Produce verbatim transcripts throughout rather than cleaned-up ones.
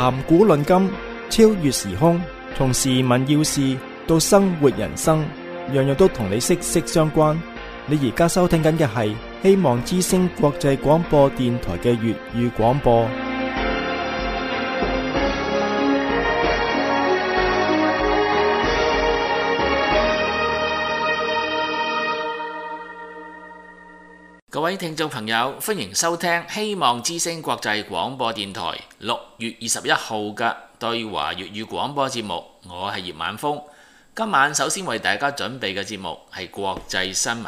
談古論今，超越時空，從時聞要事到生活人生，樣樣都同你息息相關。你而家收聽緊嘅係希望之聲國際廣播電台嘅粵語廣播。 各位聽眾朋友，歡迎收聽希望之聲國際廣播電台六月二十一號嘅對華粵語廣播節目，我係葉晚風。今晚首先為大家準備嘅節目係國際新聞。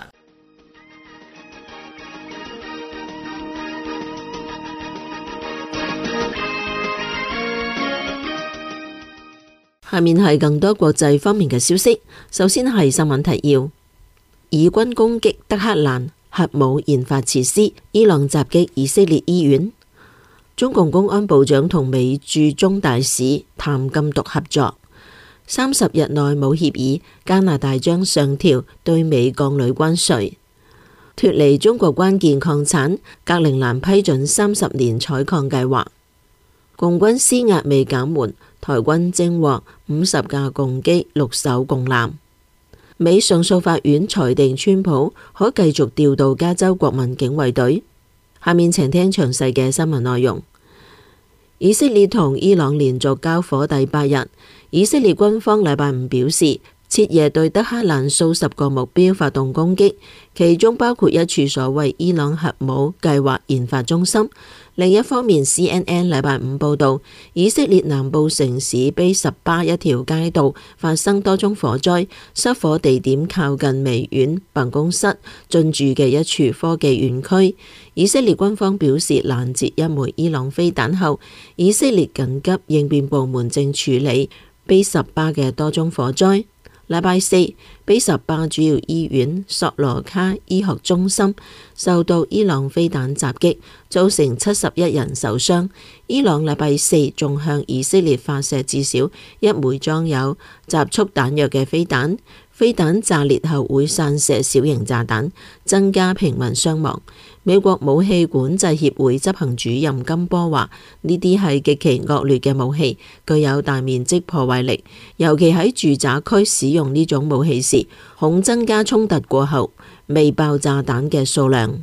下面係更多國際方面嘅消息。首先係新聞提要：以軍攻擊德黑蘭核武研發設施，伊朗襲擊以色列醫院。中共公安部長同美駐中大使談禁毒合作。三十日內冇協議，加拿大將上調對美鋼鋁關稅。脫離中國關鍵礦產，格陵蘭批准三十年採礦計劃。共軍施壓未減緩，台軍偵獲五十架共機，六艘共艦。美上訴法院裁定川普可繼續調到加州國民警衛隊。下面請聽詳細嘅新聞內容。以色列同伊朗連續交火第八日，以色列軍方禮拜五表示，徹夜對德黑蘭數十個目標發動攻擊，其中包括一處所謂伊朗核武計劃研發中心。另一方面 ，C N N 禮拜五報道，以色列南部城市卑什巴一條街道發生多宗火災，失火地點靠近微軟辦公室進駐嘅一處科技園區。以色列軍方表示，攔截一枚伊朗飛彈後，以色列緊急應變部門正處理卑什巴嘅多宗火災。禮拜四，卑什巴主要醫院索羅卡醫學中心受到伊朗飛彈襲擊，造成七十一人受傷。伊朗禮拜四仲向以色列發射至少一枚裝有集束彈藥嘅飛彈，飛彈炸裂後會散射小型炸彈，增加平民傷亡。美國武器管制協會執行主任金波話：呢啲係極其惡劣嘅武器，具有大面積破壞力，尤其喺住宅區使用呢種武器時，恐增加衝突過後未爆炸彈嘅數量。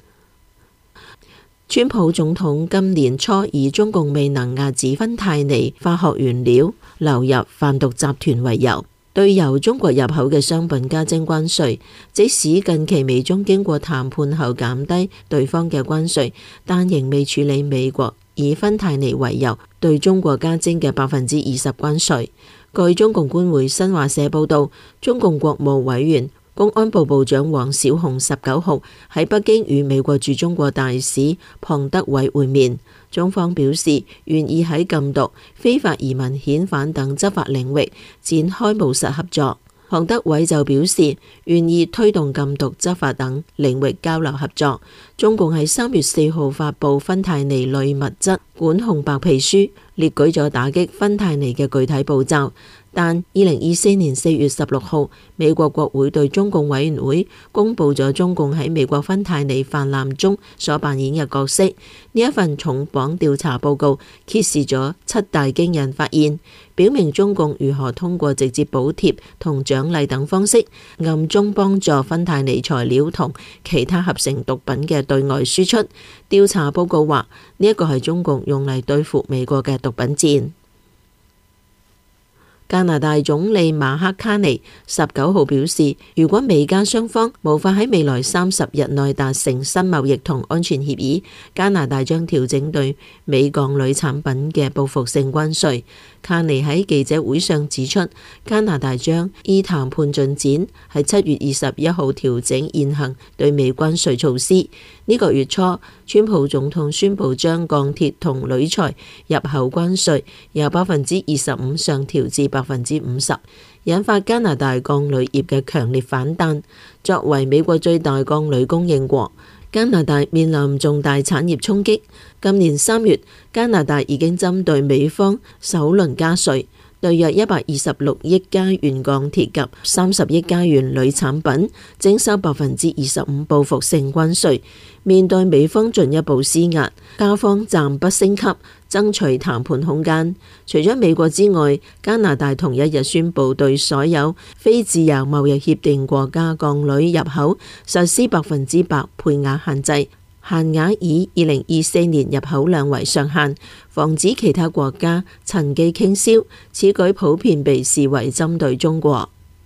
川普總統今年初以中共未能遏止芬太尼化學原料流入販毒集團為由，對由中國入口嘅商品加徵關稅。即使近期美中經過談判後減低對方嘅關稅，但仍未處理美國以芬太尼為由對中國加徵嘅百分之二十關稅。據中共官媒新華社報道，中共國務委員、公安部部長王小洪十九號喺北京與美國駐中國大使龐德偉會面，中方表示願意喺禁毒、非法移民遣返等執法領域展開務實合作。龐德偉就表示願意推動禁毒執法等領域交流合作。中共喺三月四號發布芬太尼類物質管控白皮書，列舉咗打擊芬太尼嘅具體步驟。但二零二四年四月十六號，美國國會對中共委員會公布咗中共喺美國芬太尼泛濫中所扮演嘅角色。呢一份重磅調查報告揭示咗七大驚人發現，表明中共如何通過直接補貼同獎勵等方式，暗中幫助芬太尼材料同其他合成毒品嘅對外輸出。調查報告話，呢一個係中共用嚟對付美國嘅毒品戰。加拿大總理馬克卡尼十九號表示，如果美加雙方無法喺未來三十日內達成新貿易同安全協議，加拿大將調整對美鋼鋁產品嘅報復性關稅。卡尼喺記者會上指出，加拿大將依談判進展喺七月二十一號調整現行對美關稅措施。呢個月初，川普總統宣布將鋼鐵同鋁材入口關稅由百分之二十五上調至百分之五十，引發加拿大鋼鋁業嘅強烈反彈。作為美國最大鋼鋁供應國，加拿大面臨重大產業衝擊。今年三月，加拿大已經針對美方首輪加稅，對約一百二十六億加元鋼鐵及三十億加元鋁產品徵收百分之二十五報復性關稅。面對美方進一步施壓，加方暫不升級， 爭取談判空間。除咗美國之外，加拿大同一日宣布對所有非自由貿易協定國家鋼鋁入口實施百分之百配額限制，限額以二零二四年入口量為上限，防止其他國家趁機傾銷。此舉普遍被視為針對中國。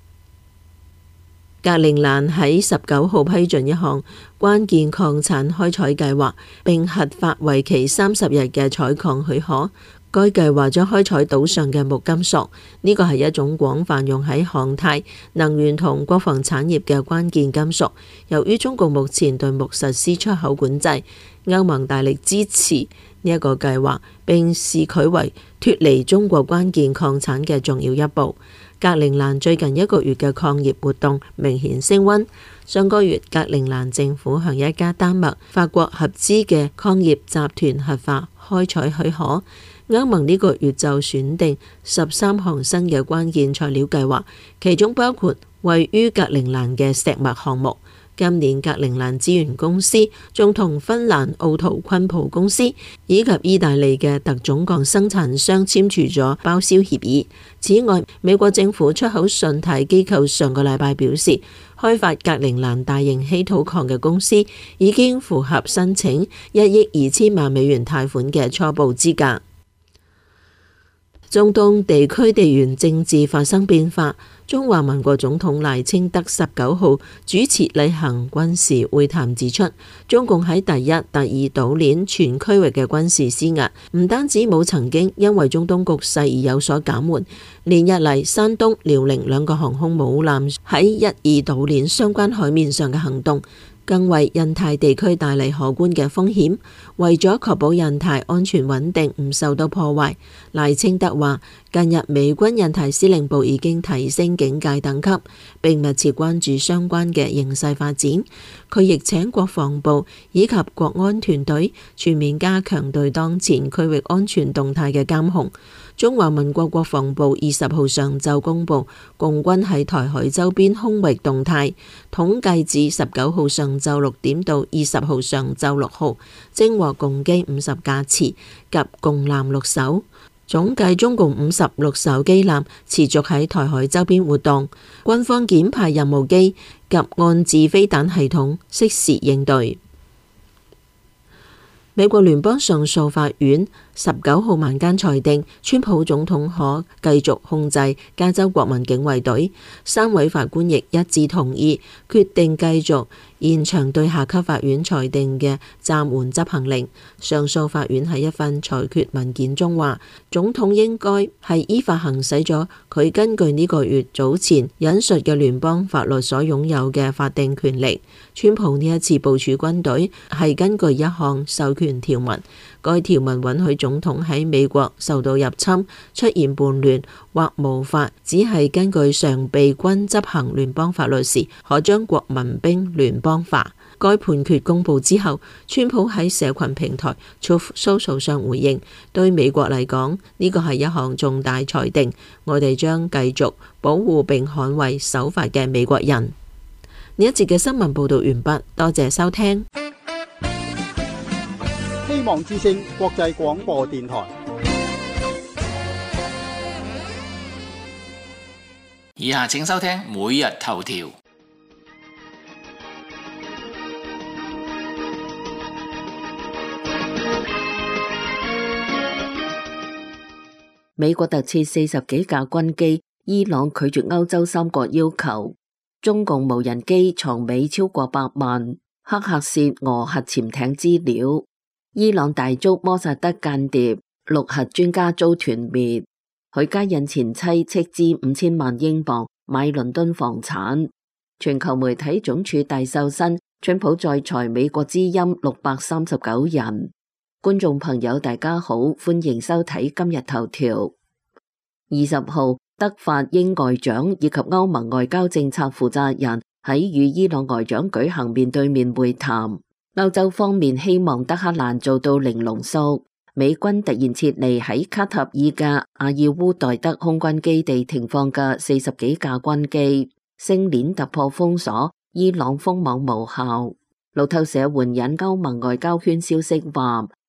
格陵蘭喺十九號批准一項關鍵礦產開採計劃，並核發為期三十日嘅採礦許可。該計劃將開採島上嘅木金屬，呢個係一種廣泛用喺航太、能源同國防產業嘅關鍵金屬。由於中共目前對木實施出口管制，歐盟大力支持呢一個計劃，並視佢為脫離中國關鍵礦產嘅重要一步。格陵蘭最近一個月嘅礦業活動明顯升溫。上個月，格陵蘭政府向一家丹麥、法國合資嘅礦業集團核發開採許可。歐盟呢個月就選定十三項新嘅關鍵材料計劃，其中包括位於格陵蘭嘅石墨項目。今年格陵蘭資源公司仲同芬蘭奧圖昆普公司以及意大利嘅特種鋼生產商簽署咗包銷協議。此外，美國政府出口信貸機構上個禮拜表示，開發格陵蘭大型稀土礦嘅公司已經符合申請一億二千萬美元貸款嘅初步資格。中東地區地緣政治發生變化，中華民國總統賴清德十九號主持例行軍事會談指出，中共喺第一、第二島鏈全區域嘅軍事施壓，唔單止冇曾經因為中東局勢而有所減緩，連日嚟山東、遼寧兩個航空母艦喺一、二島鏈相關海面上嘅行動，更為印太地區帶嚟可觀嘅風險。為咗確保印太安全穩定唔受到破壞，賴清德話：近日美軍印太司令部已經提升警戒等級，並密切關注相關嘅形勢發展。佢亦請國防部以及國安團隊全面加強對當前區域安全動態嘅監控。中華民國國防部二十號上晝公布共軍喺台海周邊空域動態，統計至十九號上晝六點到二十號上晝六號，偵獲共機五十架次及共艦六艘，總計中共五十六艘機艦持續喺台海周邊活動，軍方檢派任務機及岸置飛彈系統適時應對。美國聯邦上訴法院十九號晚間裁定，川普總統可繼續控制加州國民警衛隊。三位法官亦一致同意，決定繼續延長對下級法院裁定嘅暫緩執行令。上訴法院喺一份裁決文件中話，總統應該係依法行使咗佢根據呢個月早前引述嘅聯邦法律所擁有嘅法定權力。川普呢一次部署軍隊係根據一項授權條文，該條文允許總統喺美國受到入侵、出現叛亂或無法只係根據常備軍執行聯邦法律時，可將國民兵聯邦化。該判決公布之後，川普喺社群平台 Truth Social 上回應：對美國嚟講，呢個係一項重大裁定，我哋將繼續保護並捍衛守法嘅美國人。呢一節嘅新聞報道完畢，多謝收聽。 希望之聲國際廣播電台。 以下請收聽每日頭條。 美國特設四十幾架軍機，伊朗拒絕歐洲三國要求。中共無人機藏尾超過百萬，黑客竊俄核潛艇資料。伊朗大捉摩薩德間諜，六核專家遭團滅。許家印前妻斥資五千萬英鎊買倫敦房產。全球媒體總署大瘦身，川普再裁美國之音六百三十九人。觀眾朋友大家好，歡迎收睇今日頭條。二十號，德法英外長以及歐盟外交政策負責人喺與伊朗外長舉行面對面會談。歐洲方面希望德黑蘭做到零濃縮。美軍突然撤離喺卡塔爾嘅阿爾烏代德空軍基地停放嘅四十幾架軍機，星鏈突破封鎖，伊朗封網無效。路透社援引歐盟外交圈消息話，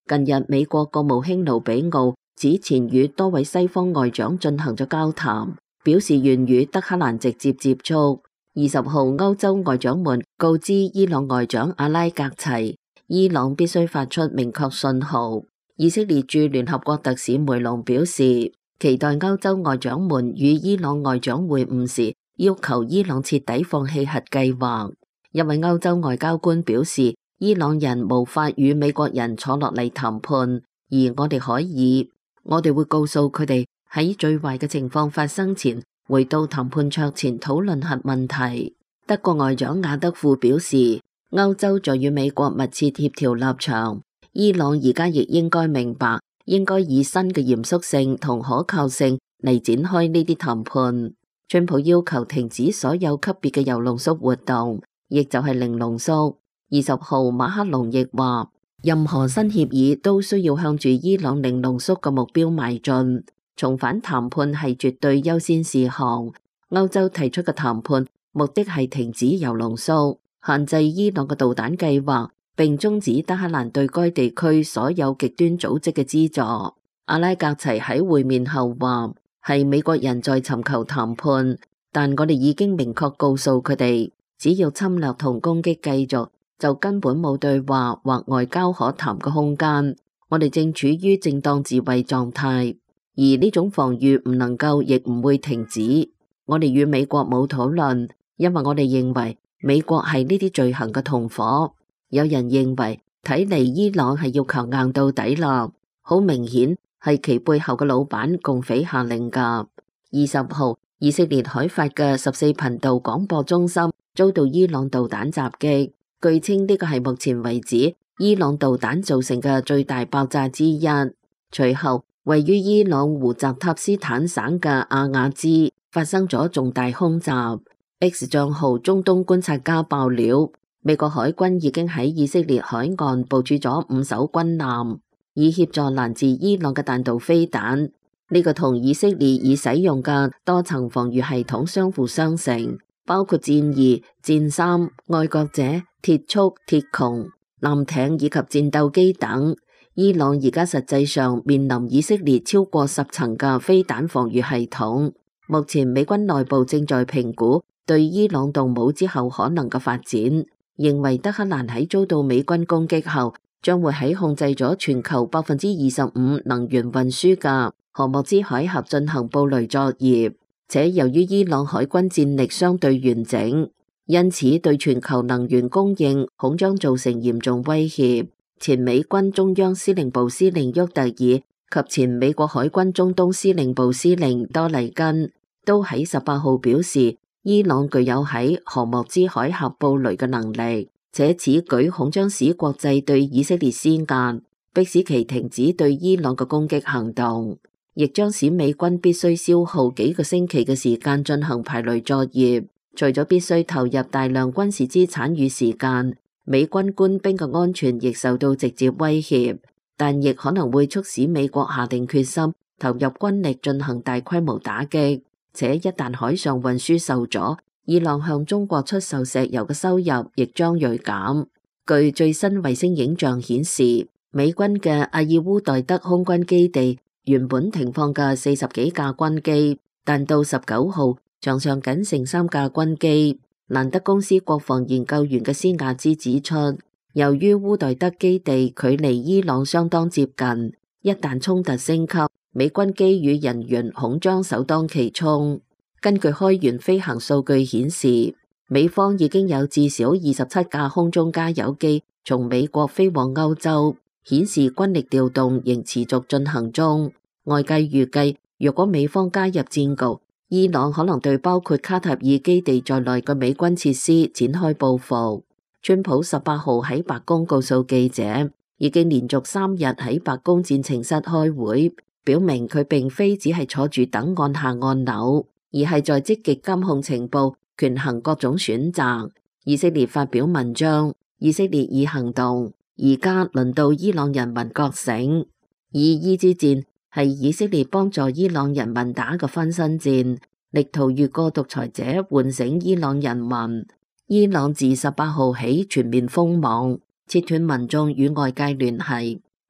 近日美國國務卿盧比奧此前與多位西方外長進行咗交談，表示願與德黑蘭直接接觸。二十號歐洲外長們告知伊朗外長阿拉格齊，伊朗必須發出明確信號。以色列駐聯合國特使梅隆表示，期待歐洲外長們與伊朗外長會晤時，要求伊朗徹底放棄核計劃。一位歐洲外交官表示，伊朗人無法與美國人坐落嚟談判，而我哋可以，我哋會告訴佢哋喺最壞嘅情況發生前，回到談判桌前討論核問題。德國外長亞德富表示，歐洲在與美國密切協調立場，伊朗而家亦應該明白，應該以新嘅嚴肅性同可靠性嚟展開呢啲談判。川普要求停止所有級別嘅鈾濃縮活動，亦就係零濃縮。二十號馬克龍亦話，任何新協議都需要向住伊朗零濃縮嘅目標邁進，重返談判係絕對優先事項。歐洲提出嘅談判目的係停止鈾濃縮，限制伊朗嘅導彈計劃，並終止德黑蘭對該地區所有極端組織嘅資助。阿拉格齊喺會面後話，係美國人在尋求談判，但我哋已經明確告訴佢哋，只要侵略同攻擊繼續，就根本冇對話或外交可談嘅空間。我哋正處於正當自衛狀態，而呢種防禦唔能夠亦唔會停止。我哋與美國冇討論，因為我哋認為美國係呢啲罪行嘅同伙。有人認為睇嚟伊朗係要強硬到底啦，好明顯係其背後嘅老闆共匪下令噶。二十號，以色列海法嘅十四頻道廣播中心遭到伊朗導彈襲擊。據稱呢個係目前為止伊朗導彈造成嘅最大爆炸之一。隨後，位於伊朗胡澤塔斯坦省嘅阿瓦茲發生咗重大空襲。X 賬號中東觀察家爆料，美國海軍已經喺以色列海岸部署咗五艘軍艦，以協助攔截伊朗嘅彈道飛彈。呢、這個同以色列已使用嘅多層防禦系統相輔相成，包括戰二、戰三、愛國者、鐵束、鐵穹、艦艇以及戰鬥機等。伊朗而家實際上面臨以色列超過十層嘅飛彈防禦系統。目前美軍內部正在評估對伊朗動武之後可能嘅發展，認為德黑蘭喺遭到美軍攻擊後，將會喺控制咗全球百分之二十五能源運輸嘅荷莫茲海峽進行布雷作業。且由於伊朗海軍戰力相對完整，因此對全球能源供應恐將造成嚴重威脅。前美軍中央司令部司令沃特爾及前美國海軍中東司令部司令多黎根都喺十八號表示，伊朗具有喺荷莫茲海峽布雷嘅能力，且此舉恐將使國際對以色列施壓，迫使其停止對伊朗嘅攻擊行動，亦將使美軍必須消耗幾個星期嘅時間進行排雷作業。除咗必須投入大量軍事資產與時間，美軍官兵嘅安全亦受到直接威脅，但亦可能會促使美國下定決心投入軍力進行大規模打擊。且一旦海上運輸受阻，伊朗向中國出售石油嘅收入亦將銳減。據最新衛星影像顯示，美軍嘅阿爾烏代德空軍基地原本停放嘅四十幾架軍機，但到十九號場上僅剩三架軍機。蘭德公司國防研究員嘅斯亞茲指出，由於烏代德基地距離伊朗相當接近，一旦衝突升級，美軍機與人員恐將首當其衝。根據開源飛行數據顯示，美方已經有至少二十七架空中加油機從美國飛往歐洲，顯示軍力調動仍持續進行中。外界預計，若果美方加入戰局，伊朗可能對包括卡塔爾基地在內嘅美軍設施展開報復。川普十八號喺白宮告訴記者，已經連續三日喺白宮戰情室開會，表明佢並非只係坐住等按下按鈕，而係在積極監控情報，權衡各種選擇。以色列發表文章，以色列已行動，而家輪到伊朗人民覺醒。以伊之戰係以色列幫助伊朗人民打嘅分身戰，力圖越過獨裁者喚醒伊朗人民。伊朗自十八號起全面封網，切斷民眾與外界聯繫。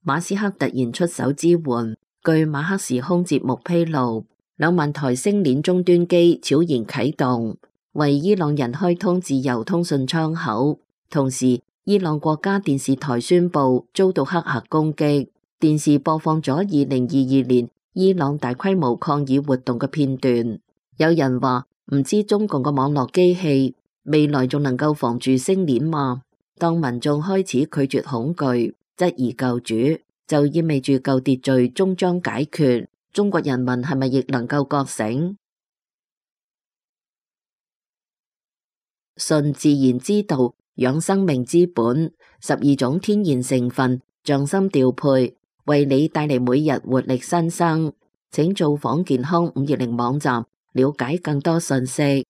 馬斯克突然出手支援。據馬克時空節目披露，兩萬台星鏈終端機悄然啟動，為伊朗人開通自由通訊窗口。同時，伊朗國家電視台宣布遭到黑客攻擊，電視播放咗二零二二年伊朗大規模抗議活動嘅片段。有人話唔知中共嘅網絡機器未來仲能夠防住星鏈嗎？當民眾開始拒絕恐懼，質疑救主，就意味住舊秩序終將解決。中國人民係咪亦能夠覺醒？順自然之道，養生命之本，十二種天然成分匠心調配，為你帶嚟每日活力新生。請造訪健康五二零網站，了解更多信息。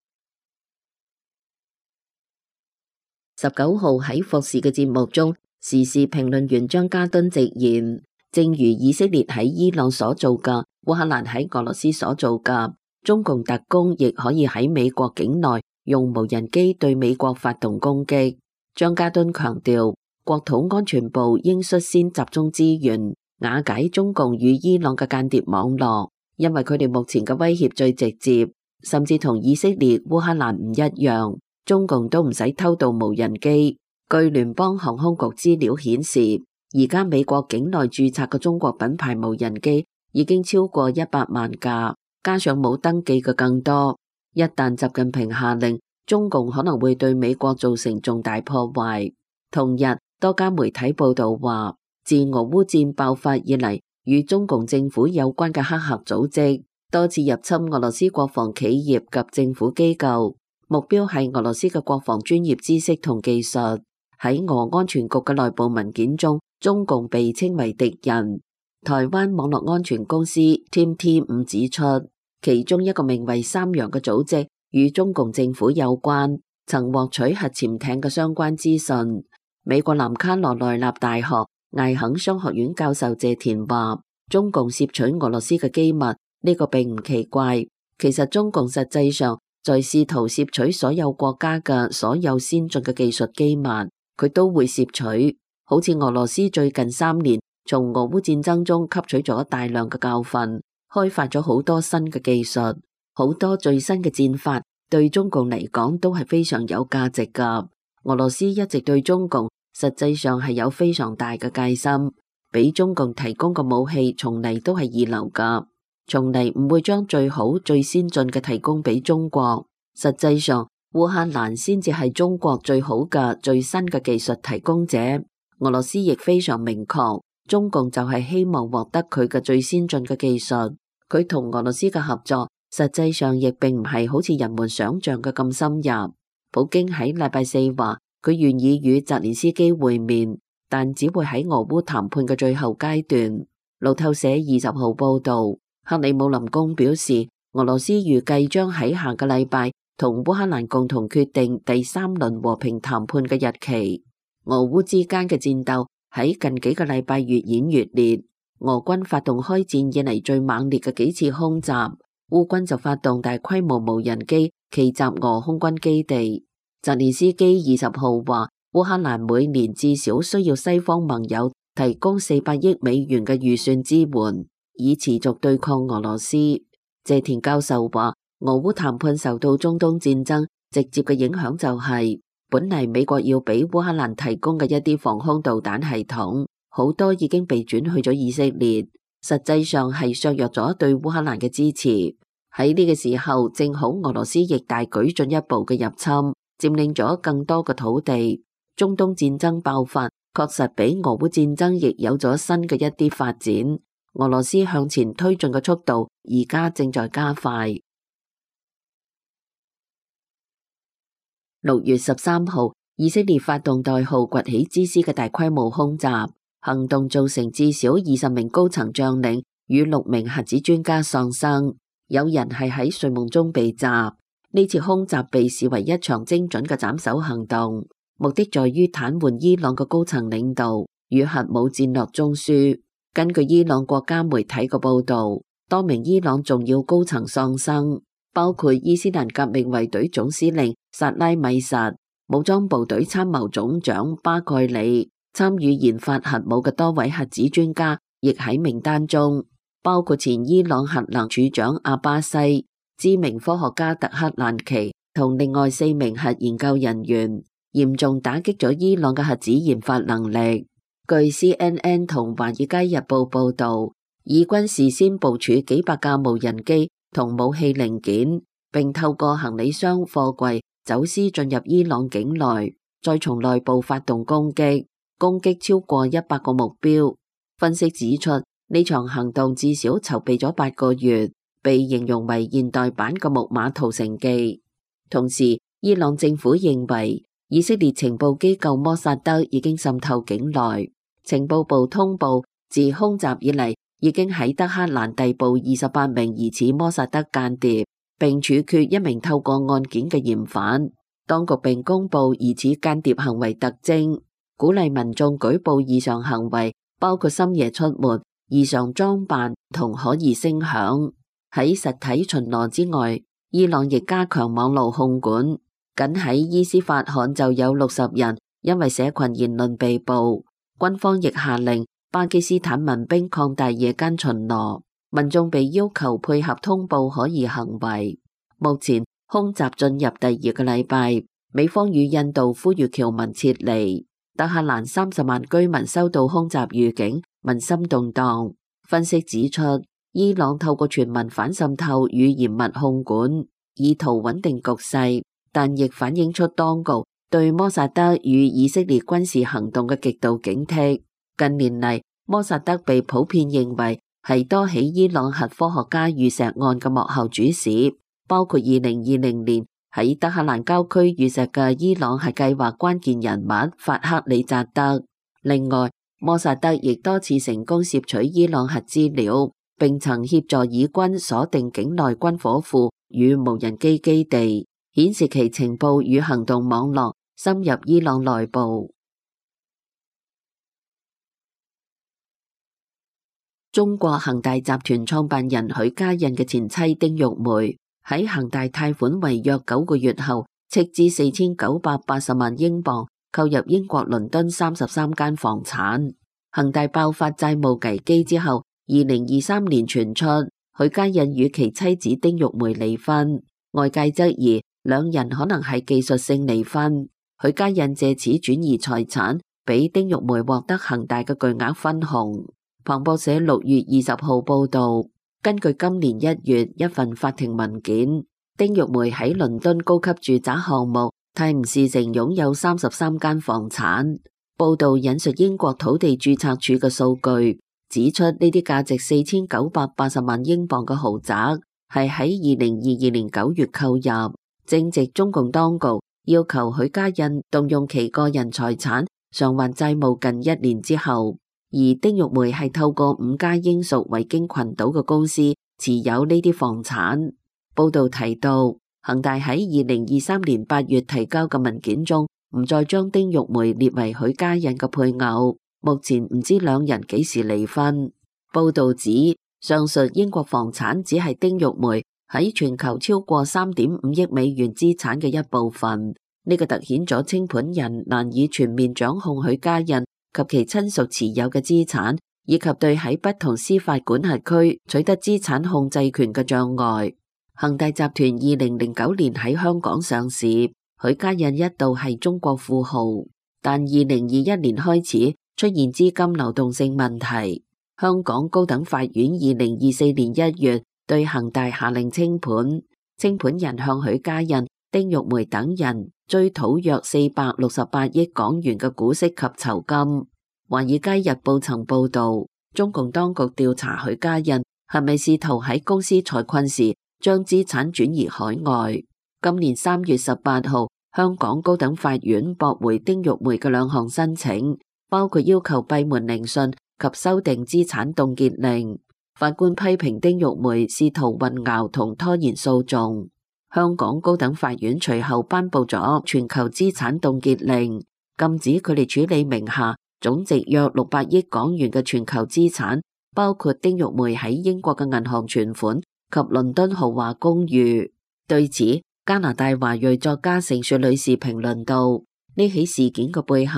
十九號喺霍士嘅節目中，時事評論員張家敦直言，正如以色列喺伊朗所做嘅，烏克蘭喺俄羅斯所做嘅，中共特工亦可以喺美國境內用無人機對美國發動攻擊。張家敦強調，國土安全部應率先集中資源，瓦解中共與伊朗嘅間諜網絡，因為佢哋目前嘅威脅最直接，甚至同以色列、烏克蘭唔一樣。中共都唔使偷盜無人機。據聯邦航空局資料顯示，而家美國境內註冊嘅中國品牌無人機已經超過一百萬架，加上冇登記嘅更多。一旦習近平下令，中共可能會對美國造成重大破壞。同日，多家媒體報道話，自俄烏戰爆發以嚟，與中共政府有關嘅黑客組織多次入侵俄羅斯國防企業及政府機構，目標係俄羅斯嘅國防專業知識同技術。喺俄安全局嘅內部文件中，中共被稱為敵人。台灣網絡安全公司 Team T 五指出，其中一個名為三陽嘅組織與中共政府有關，曾獲取核潛艇嘅相關資訊。美國南卡羅來納大學艾肯商學院教授謝田話，中共竊取俄羅斯嘅機密，呢個並唔奇怪。其實中共實際上在試圖竊取所有國家嘅所有先進嘅技術機密，佢都會竊取。好似俄羅斯最近三年從俄烏戰爭中吸取咗大量嘅教訓，開發咗好多新嘅技術，好多最新嘅戰法對中共嚟講都係非常有價值噶。俄羅斯一直對中共實際上係有非常大嘅戒心，俾中共提供嘅武器從嚟都係二流噶，從嚟唔會將最好最先進嘅提供俾中國。實際上烏克蘭先至係中國最好嘅最新嘅技術提供者。俄羅斯亦非常明確，中共就係希望獲得佢嘅最先進嘅技術。佢同俄羅斯嘅合作實際上亦並唔係好似人們想象嘅咁深入。普京喺禮拜四話佢願意與澤連斯基會面，但只會喺俄烏談判嘅最後階段。路透社二十號報道，克里姆林宮表示，俄羅斯預計將喺下個禮拜同烏克蘭共同決定第三輪和平談判嘅日期。俄烏之間嘅戰鬥喺近幾個禮拜越演越烈，俄軍發動開戰以嚟最猛烈嘅幾次空襲，烏軍就發動大規模無人機奇襲俄空軍基地。澤連斯基二十號話，烏克蘭每年至少需要西方盟友提供四百億美元嘅預算支援，以持續對抗俄羅斯。謝田教授話，俄烏談判受到中東戰爭直接嘅影響，就係本嚟美國要俾烏克蘭提供嘅一啲防空導彈系統，好多已經被轉去咗以色列，實際上係削弱咗對烏克蘭嘅支持。喺呢個時候，正好俄羅斯亦大舉進一步嘅入侵，佔領咗更多嘅土地。中東戰爭爆發，確實比俄烏戰爭亦有咗新嘅一啲發展。俄羅斯向前推進嘅速度而家正在加快。六月十三號，以色列發動代號崛起之師嘅大規模空襲行動，造成至少二十名高層將領與六名核子專家喪生，有人係喺睡夢中被襲。呢次空襲被視為一場精準嘅斬首行動，目的在於癱瘓伊朗嘅高層領導與核武戰略中樞。根據伊朗國家媒體嘅報道，多名伊朗重要高層喪生，包括伊斯蘭革命衛隊總司令薩拉米薩、武裝部隊參謀總長巴蓋里、 參與研發核武嘅多位核子專家亦喺名單中，包括前伊朗核能處長阿巴西、知名科學家特克蘭奇同另外四名核研究人員，嚴重打擊咗伊朗嘅核子研發能力。據 C N N 同華爾街日報報道，以軍事先部署幾百架無人機同武器零件，並透過行李箱貨櫃走私進入伊朗境內，再從內部發動攻擊，攻擊超過一百個目標。分析指出，呢場行動至少籌備咗八個月，被形容為現代版嘅木馬屠城記。同時，伊朗政府認為以色列情報機構摩薩德已經滲透境內。情報部通報，自空襲以嚟，已經喺德黑蘭逮捕二十八名疑似摩薩德間諜，並處決一名透過案件嘅嫌犯。當局並公布疑似間諜行為特徵，鼓勵民眾舉報異常行為，包括深夜出沒、異常裝扮同可疑聲響。喺實體巡邏之外，伊朗亦加強網絡控管。僅喺伊斯法罕就有六十人因為社群言論被捕。軍方亦下令巴基斯坦民兵擴大夜間巡邏，民眾被要求配合通報可疑行為。目前空襲進入第二個禮拜，美方與印度呼籲僑民撤離。德黑蘭三十萬居民收到空襲預警，民心動盪。分析指出，伊朗透過全民反滲透與嚴密控管，意圖穩定局勢，但亦反映出當局對摩薩德與以色列軍事行動嘅極度警惕。近年嚟，摩薩德被普遍認為係多起伊朗核科學家遇襲案嘅幕後主使，包括二零二零年喺德黑蘭郊區遇襲嘅伊朗核計劃關鍵人物法克里扎德。另外，摩薩德亦多次成功攝取伊朗核資料，並曾協助以軍鎖定境內軍火庫與無人機基地，顯示其情報與行動網絡深入伊朗內部。中國恒大集團創辦人許家印嘅前妻丁玉梅喺恒大貸款違約九個月後，斥資四千九百八十萬英鎊購入英國倫敦三十三間房產。恒大爆發債務危機之後，二零二三年傳出許家印與其妻子丁玉梅離婚，外界質疑兩人可能係技術性離婚。許家印借此轉移財產，俾丁玉梅獲得恒大嘅巨額分紅。彭博社六月二十號報道，根據今年一月一份法庭文件，丁玉梅喺倫敦高級住宅項目泰晤士城擁有三十三間房產。報道引述英國土地註冊處嘅數據，指出呢啲價值四千九百八十萬英鎊嘅豪宅係喺二零二二年九月購入，正值中共當局要求許家印動用其個人財產償還債務近一年之後，而丁玉梅係透過五家英屬維京群島嘅公司持有呢啲房產。報道提到，恒大喺二零二三年八月提交嘅文件中，唔再將丁玉梅列為許家印嘅配偶。目前唔知兩人幾時離婚。報道指，上述英國房產只係丁玉梅喺全球超過三點五億美元資產嘅一部分。呢個凸顯咗清盤人難以全面掌控許家印及其親屬持有嘅資產，以及對喺不同司法管轄區取得資產控制權嘅障礙。恒大集團二零零九年喺香港上市，許家印一度係中國富豪，但二零二一年開始出現資金流動性問題。香港高等法院二零二四年一月對恒大下令清盤，清盤人向許家印、丁玉梅等人追討約四百六十八億港元嘅股息及酬金。華爾街日報曾報道，中共當局調查許家印係咪試圖喺公司財困時將資產轉移海外。今年三月十八號，香港高等法院駁回丁玉梅嘅兩項申請，包括要求閉門聆訊及修訂資產凍結令。法官批評丁玉梅試圖混淆同拖延訴訟。香港高等法院隨後頒布咗全球資產凍結令，禁止佢哋處理名下總值約六百億港元嘅全球資產，包括丁玉梅喺英國嘅銀行存款及倫敦豪華公寓。對此，加拿大華裔作家盛雪女士評論道：呢起事件嘅背後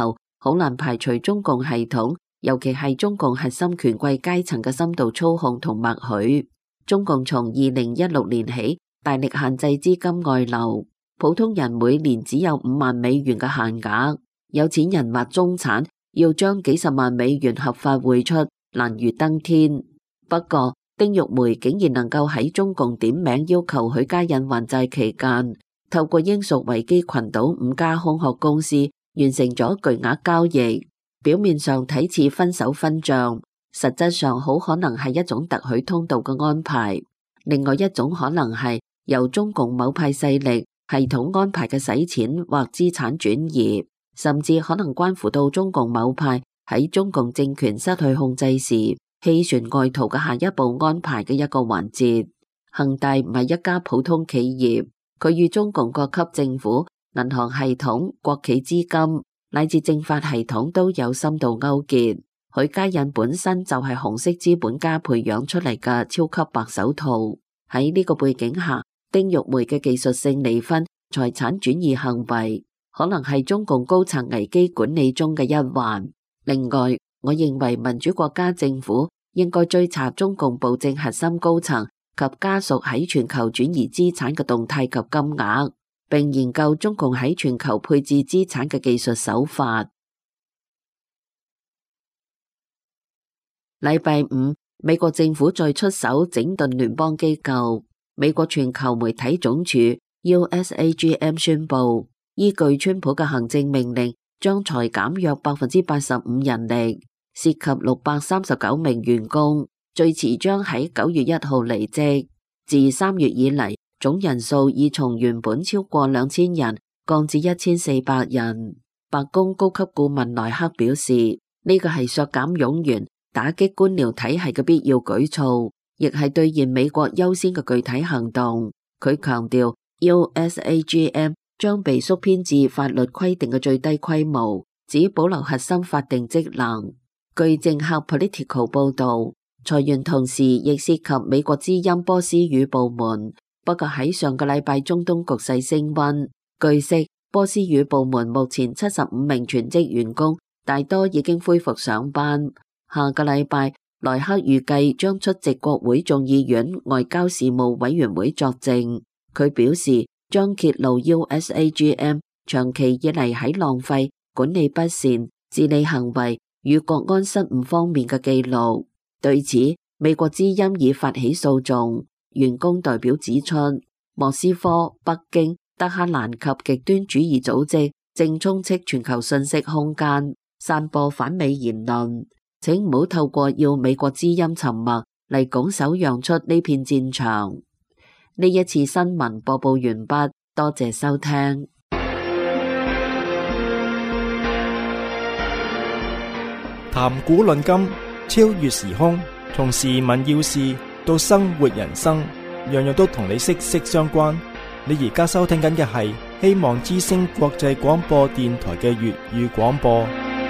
好難排除中共系統，尤其係中共核心權貴階層嘅深度操控同默許。中共從二零一六年起大力限制資金外流，普通人每年只有五萬美元嘅限額，有錢人或中產要將幾十萬美元合法匯出，難如登天。不過丁玉梅竟然能夠喺中共點名要求許家印還債期間，透過英屬維基群島五家空殼公司完成咗巨額交易。表面上睇似分手分賬，實質上好可能係一種特許通道嘅安排。另外一種可能係由中共某派勢力系統安排嘅洗錢或資產轉移，甚至可能關乎到中共某派喺中共政權失去控制時棄船外逃嘅下一步安排嘅一個環節。恒大唔係一家普通企業，佢與中共各級政府、銀行系統、國企資金乃至政法系統都有深度勾結。許家印本身就係紅色資本家培養出嚟嘅超級白手套。喺呢個背景下，丁玉梅嘅技術性離婚、財產轉移行為，可能係中共高層危機管理中嘅一環。另外，我認為民主國家政府應該追查中共暴政核心高層及家屬喺全球轉移資產嘅動態及金額，並研究中共喺全球配置資產嘅技術手法。禮拜五，美國政府再出手整頓聯邦機構。美國全球媒體總署 U S A G M 宣布，依據川普嘅行政命令，將裁減約百分之八十五人力，涉及六百三十九名員工，最遲將喺九月一號離職。自三月以嚟，總人數已從原本超過兩千人降至一千四百人。白宮高級顧問萊克表示，呢個係削減冗員、打擊官僚體系嘅必要舉措，亦係兌現美國優先嘅具體行動。佢強調 U S A G M 將被縮編至法律規定嘅最低規模，只保留核心法定職能。據政客 Political 報道，裁員同時亦涉及美國之音波斯語部門。不過喺上個禮拜中東局勢升溫，據悉波斯語部門目前七十五名全職員工，大多已經恢復上班。下個禮拜，萊克預計將出席國會眾議院外交事務委員會作證。佢表示將揭露 U S A G M 長期以嚟喺浪費、管理不善、治理行為與國安失誤方面嘅記錄。對此，美國之音已發起訴訟。員工代表指出，莫斯科、北京、德黑蘭及極端主義組織正充斥全球信息空間，散播反美言論。請唔好透過要美國之音沉默嚟拱手讓出呢片戰場。呢一次新聞播報完畢，多謝收聽。 談古論今，超越時空，從時聞要事到生活人生，樣樣都同你息息相關。你而家收聽緊嘅係希望之聲國際廣播電台嘅粵語廣播。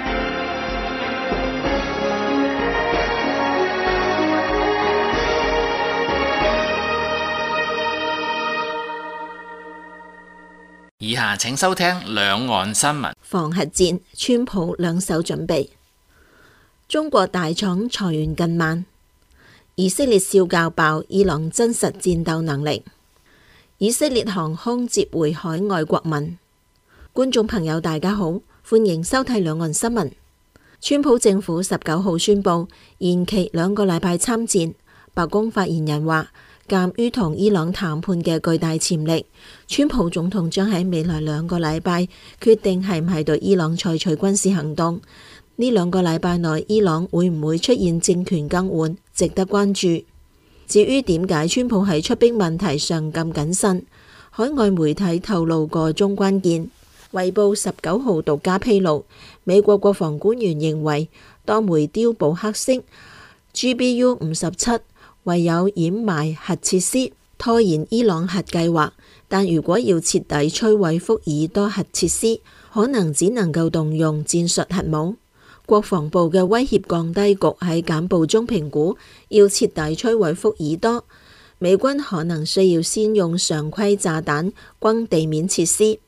以下請收聽兩岸新聞。 防核戰，川普兩手準備。中國大廠裁員近萬。以色列笑較爆伊朗真實戰鬥能力。以色列航空接回海外國民。觀眾朋友大家好，歡迎收睇兩岸新聞。川普政府十九號宣布延期兩個禮拜參戰。白宮發言人話，鑒於同伊朗談判嘅巨大潛力，川普總統將喺未來兩個禮拜決定係唔係對伊朗採取軍事行動。呢兩個禮拜內，伊朗會唔會出現政權更換，值得關注。至於點解川普喺出兵問題上咁謹慎，海外媒體透露個中關鍵。衛報十九號獨家披露，美國國防官員認為，多枚碉堡克星 G B U 五十七唯有掩埋核設施，拖延伊朗核計劃。但如果要徹底摧毀福爾多核設施，可能只能夠動用戰術核武。國防部嘅威脅降低局喺簡報中評估，要徹底摧毀福爾多，美軍可能需要先用常規炸彈轟地面設施。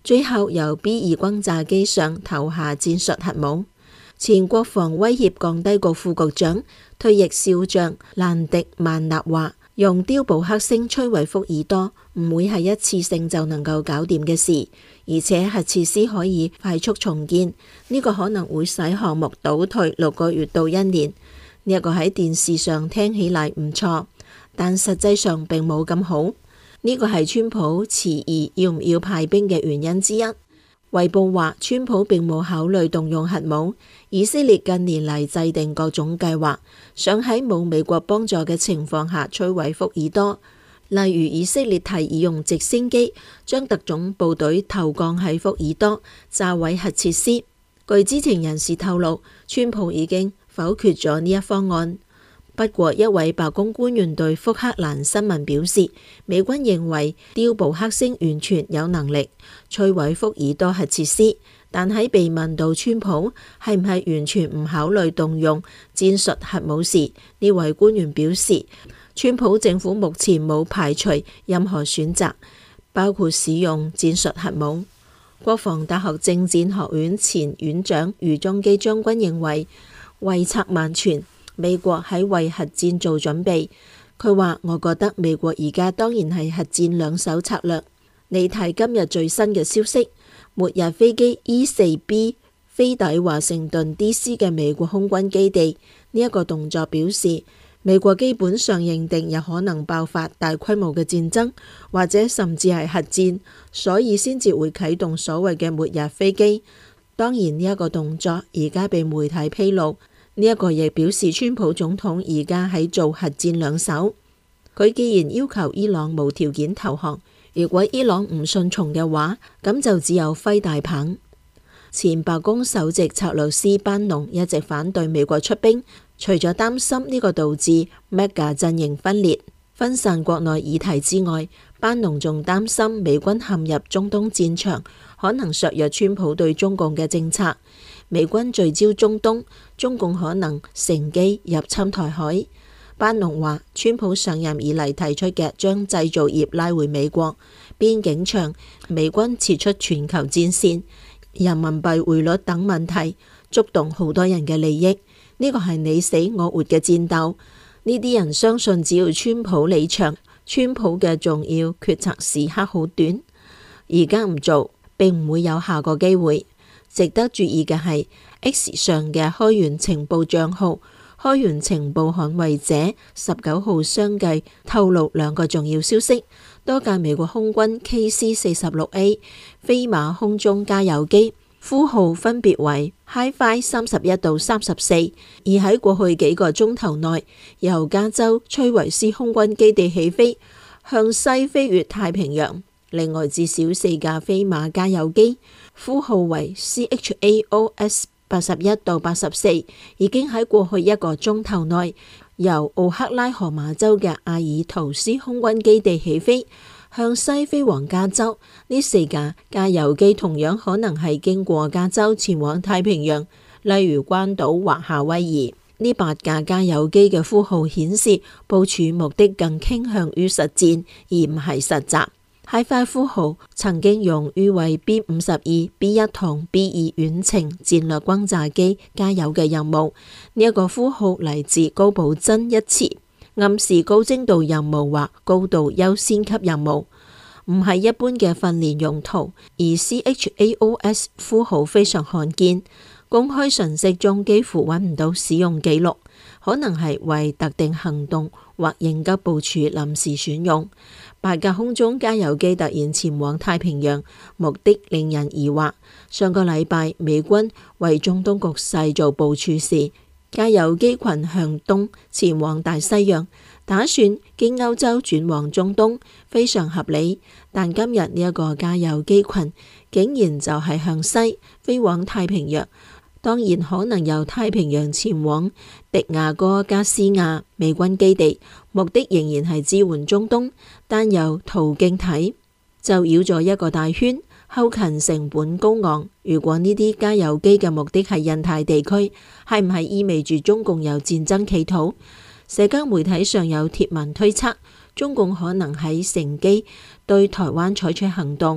最後由 B 二轟炸機上投下戰術核武。前國防威脅降低局副局長、退役少將蘭迪曼納話，用碉堡克星摧毀福爾多唔會係一次性就能夠搞掂嘅事，而且核設施可以快速重建，呢個可能會使項目倒退六個月到一年。呢一個喺電視上聽起嚟唔錯，但實際上並冇咁好。呢個係川普遲疑要唔要派兵嘅原因之一。衛報話，川普並冇考慮動用核武。以色列近年嚟制定各種計劃，想喺冇美國幫助嘅情況下摧毀福爾多。例如，以色列提議用直升機將特種部隊投降喺福爾多，炸毀核設施。據知情人士透露，川普已經否決咗呢一方案。不過，一位白宮官員對福克蘭新聞表示，美軍認為碉堡克星完全有能力摧毀福爾多核設施。但喺被問到川普係唔係完全唔考慮動用戰術核武時，呢位官員表示，川普政府目前冇排除任何選擇，包括使用戰術核武。國防大學政戰學院前院長余宗基將軍認為，wei策萬全，美國喺為核戰做準備。佢話：我覺得美國而家當然係核戰兩手策略。你睇今日最新嘅消息。末日飛機 E 四 B 飛抵華盛頓 D C 嘅美國空軍基地，呢、這、一個動作表示美國基本上認定有可能爆發大規模嘅戰爭，或者甚至係核戰，所以先至會啟動所謂嘅末日飛機。當然呢一個動作而家被媒體披露，呢、這、一個亦表示川普總統而家喺做核戰兩手。佢既然要求伊朗無條件投降，如果伊朗唔順從嘅話，咁就只有揮大棒。前白宮首席策略師班農一直反對美國出兵，除咗擔心呢個導致 MAGA 陣營分裂、分散國內議題之外，班農仲擔心美軍陷入中東戰場，可能削弱川普對中共嘅政策。美軍聚焦中東，中共可能乘機入侵台海。班農話，川普上任以嚟提出嘅將製造業拉回美國、邊境牆、美軍撤出全球戰線、人民幣匯率等問題，觸動好多人嘅利益。呢個係你死我活嘅戰鬥。呢啲人相信只要川普離場，川普嘅重要決策時刻好短，而家唔做，並唔會有下個機會。值得注意嘅係 X 上嘅開源情報賬號。開源情報捍衛者十九號相繼透露兩個重要消息：多架美國空軍 K C 四十六 A 飛馬空中加油機呼號分別為 Hi-Fi 三十一到三十四，而喺過去幾個鐘頭內，由加州崔維斯空軍基地起飛，向西飛越太平洋。另外至少四架飛馬加油機呼號為 C H A O S。八十一到八十四已經喺過去一個鐘頭內由奧克拉荷馬州嘅阿爾圖斯空軍基地起飛，向西飛往加州。呢四架加油機同樣可能係經過加州前往太平洋，例如關島或夏威夷。呢八架加油機嘅呼號顯示部署目的更傾向於實戰，而唔係實習。Hi-Fi 呼號曾經用於為 B 五十二、B 一同 B 二遠程戰略轟炸機加油嘅任務。呢、這、一個呼號嚟自高保真一詞，暗示高精度任務或高度優先級任務，唔係一般嘅訓練用途。而 C H A O S 呼號非常罕見，公開信息中幾乎揾唔到使用記錄，可能係為特定行動或應急部署臨時選用。八架空中加油機突然前往太平洋，目的令人疑惑。上個禮拜，美軍為中東局勢做部署時，加油機群向東前往大西洋，打算經歐洲轉往中東，非常合理。但今日呢一個加油機群竟然就係向西飛往太平洋。當然可能由太平洋前往迪亞哥加斯亞美軍基地，目的仍然係支援中東，但由途徑睇就繞咗一個大圈，後勤成本高昂。如果呢啲加油機嘅目的係印太地區，係唔係意味住中共有戰爭企圖？社交媒體上有貼文推測，中共可能喺乘機對台灣採取行動。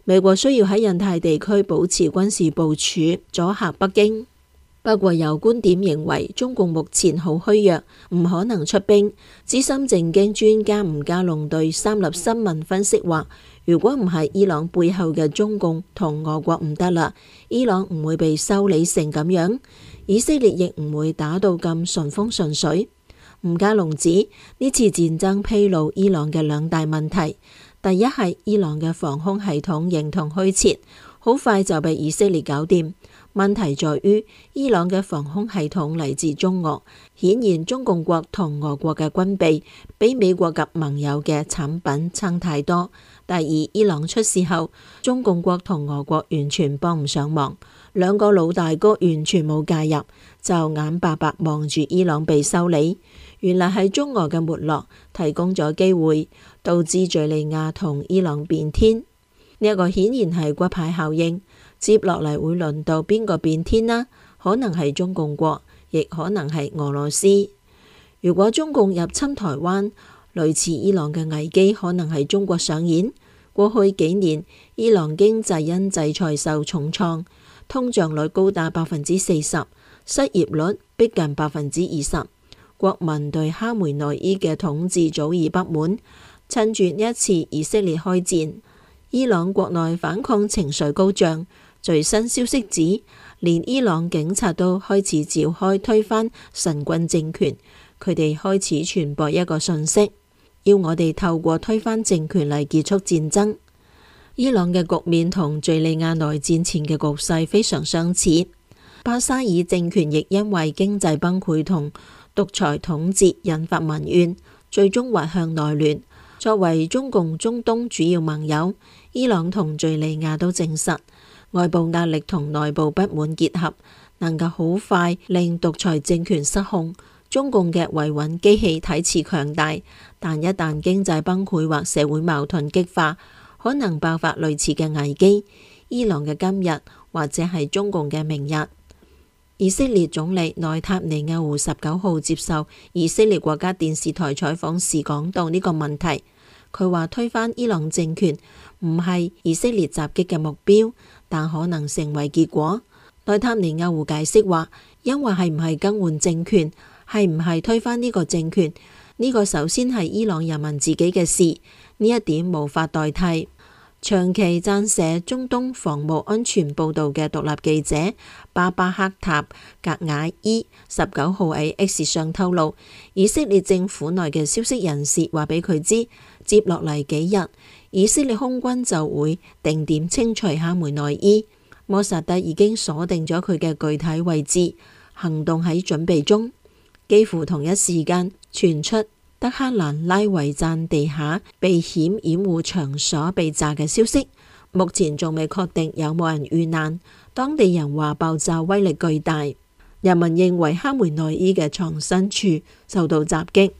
美國需要喺印太地區保持軍事部署，阻嚇北京。不過有觀點認為，中共目前好虛弱，唔可能出兵。資深政經專家吳家龍對三立新聞分析話，如果唔係伊朗背後嘅中共同俄國唔得啦，伊朗唔會被修理成咁樣，以色列亦唔會打到咁順風順水。吳家龍指呢次戰爭披露伊朗嘅兩大問題，第一係伊朗嘅防空系統形同虛設，好快就被以色列搞掂。問題在於伊朗嘅防空系統嚟自中俄，顯然中共國同俄國嘅軍備比美國及盟友嘅產品差太多。第二，伊朗出事後，中共國同俄國完全幫唔上忙，兩個老大哥完全冇介入，就眼白白望住伊朗被修理。原來係中俄嘅沒落提供咗機會，導致敘利亞同伊朗變天。呢一個顯然係骨牌效應。接落嚟會輪到邊個變天啦？可能係中共國，亦可能係俄羅斯。如果中共入侵台灣，類似伊朗嘅危機可能係中國上演。過去幾年，伊朗經濟因制裁受重創，通脹率高達百分之四十，失業率逼近百分之二十。國民對哈梅內伊嘅統治早已不滿，趁住呢一次以色列開戰，伊朗國內反抗情緒高漲。最新消息指，連伊朗警察都開始召開推翻神棍政權。佢哋開始傳播一個訊息，要我哋透過推翻政權嚟結束戰爭。伊朗嘅局面同敘利亞內戰前嘅局勢非常相似。巴沙爾政權亦因為經濟崩潰同獨裁統治引發民怨，最終滑向內亂。作為中共中東主要盟友，伊朗同敘利亞都證實，外部壓力同內部不滿結合，能夠好快令獨裁政權失控。中共嘅維穩機器睇似強大，但一旦經濟崩潰或社會矛盾激化，可能爆發類似嘅危機。伊朗嘅今日，或者係中共嘅明日。以色列總理內塔尼亞胡十九號接受以色列國家電視台採訪時講到呢個問題，佢話推翻伊朗政權唔係以色列襲擊嘅目標，但可能成為結果。內塔尼亞胡解釋話，因為係唔係更換政權，係唔係推翻呢個政權，呢個首先係伊朗人民自己嘅事，呢一點無法代替。長期撰寫中東防務安全報道嘅獨立記者巴巴克塔格瓦伊十九號喺 X 上透露，以色列政府內嘅消息人士話俾佢知，接落嚟幾日，以色列空軍就會定點清除哈梅內伊。摩薩德已經鎖定咗佢嘅具體位置，行動喺準備中。幾乎同一時間傳出德黑蘭拉維贊地下避險掩護場所被炸嘅消息，目前仲未確定有冇人遇難。當地人話爆炸威力巨大，人民認為哈梅內伊嘅藏身處受到襲擊。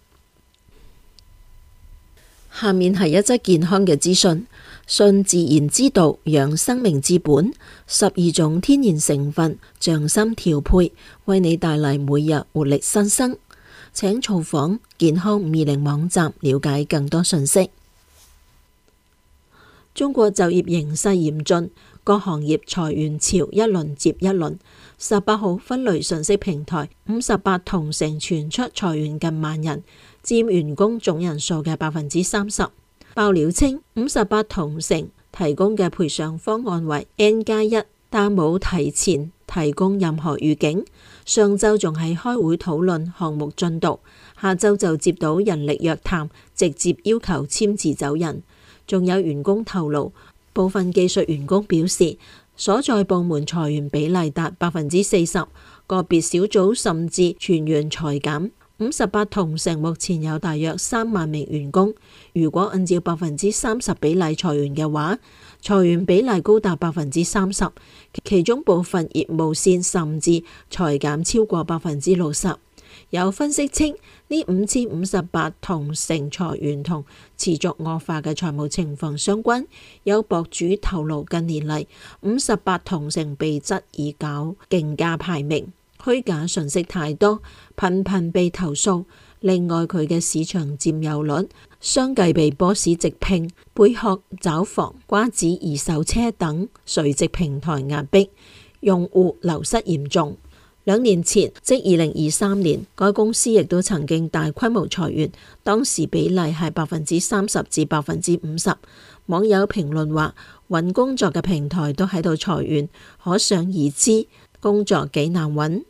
下面係一則健康嘅資訊，順自然之道，養生命之本，十二種天然成分，匠心調配，為你帶嚟每日活力新生。請造訪健康五二零網站了解更多信息。中國就業形勢嚴峻，各行業裁員潮一輪接一輪。十八號分類信息平台五十八同城傳出裁員近萬人，佔員工總人數嘅百分之三十。爆料稱，五十八同城提供嘅賠償方案為 N 加一，但冇提前提供任何預警。上週仲係開會討論項目進度，下週就接到人力約談，直接要求簽字走人。仲有員工透露，部分技術員工表示，所在部門裁員比例達百分之四十，個別小組甚至全員裁減。五十八同城目前有大約三萬名員工，如果按照百分之三十比例裁員嘅話，裁員比例高達百分之三十，其中部分業務線甚至裁減超過百分之六十。有分析稱，呢五千五十八同城裁員同持續惡化嘅財務情況相關。有博主透露，近年嚟五十八同城被質疑搞競價排名，虛假信息太多，頻頻被投訴。 另外，佢嘅市場佔有率相繼被波士直聘、貝殼、找房、瓜子二手車等垂直平台壓迫，用戶流失嚴重。兩年前，即二零二三年，該公司亦都曾經大規模裁員，當時比例係百分之三十至百分之五十。網友評論話，揾工作嘅平台都喺度裁員，可想而知工作幾難揾。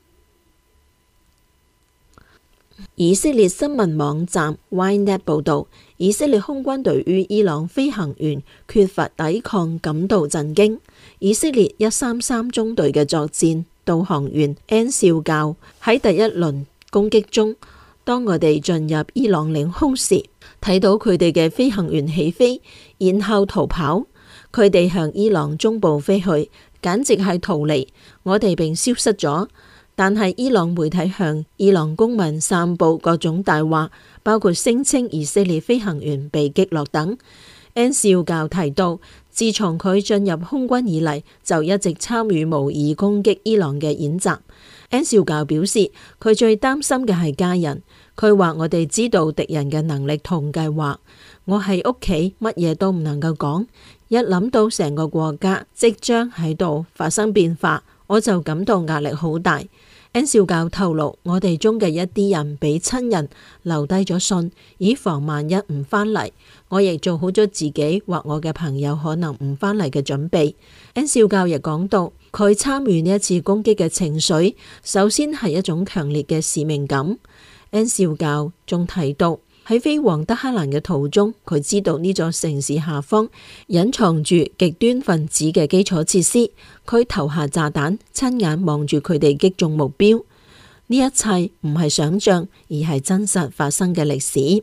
以色列新聞網站 Ynet 報道，以色列空軍對於伊朗飛行員缺乏抵抗感到震驚。以色列一三三中隊嘅作戰導航員 N 少校喺第一輪攻擊中，當我哋進入伊朗領空時，睇到佢哋嘅飛行員起飛，然後逃跑。佢哋向伊朗中部飛去，簡直係逃離，我哋並消失咗。但係伊朗媒體向伊朗公民散布各種大話，包括聲稱以色列飛行員被擊落等。N 少校提到，自從佢進入空軍以嚟，就一直參與模擬攻擊伊朗嘅演習。N 少校表示，佢最擔心嘅係家人。佢話，我哋知道敵人嘅能力同計劃，我喺屋企乜嘢都唔能夠講，一諗到成個國家即將喺度發生變化，我就感到壓力好大。N 少校透露，我哋中嘅一啲人俾親人留低咗信，以防萬一唔返嚟。我亦做好咗自己或我嘅朋友可能唔返嚟嘅準備。N 少校亦講到，佢參與呢一次攻擊嘅情緒，首先係一種強烈嘅使命感。N 少校仲提到，喺飛往德黑蘭嘅途中，佢知道呢座城市下方隱藏住極端分子嘅基礎設施。佢投下炸彈，親眼望住佢哋擊中目標。呢一切唔係想象，而係真實發生嘅歷史。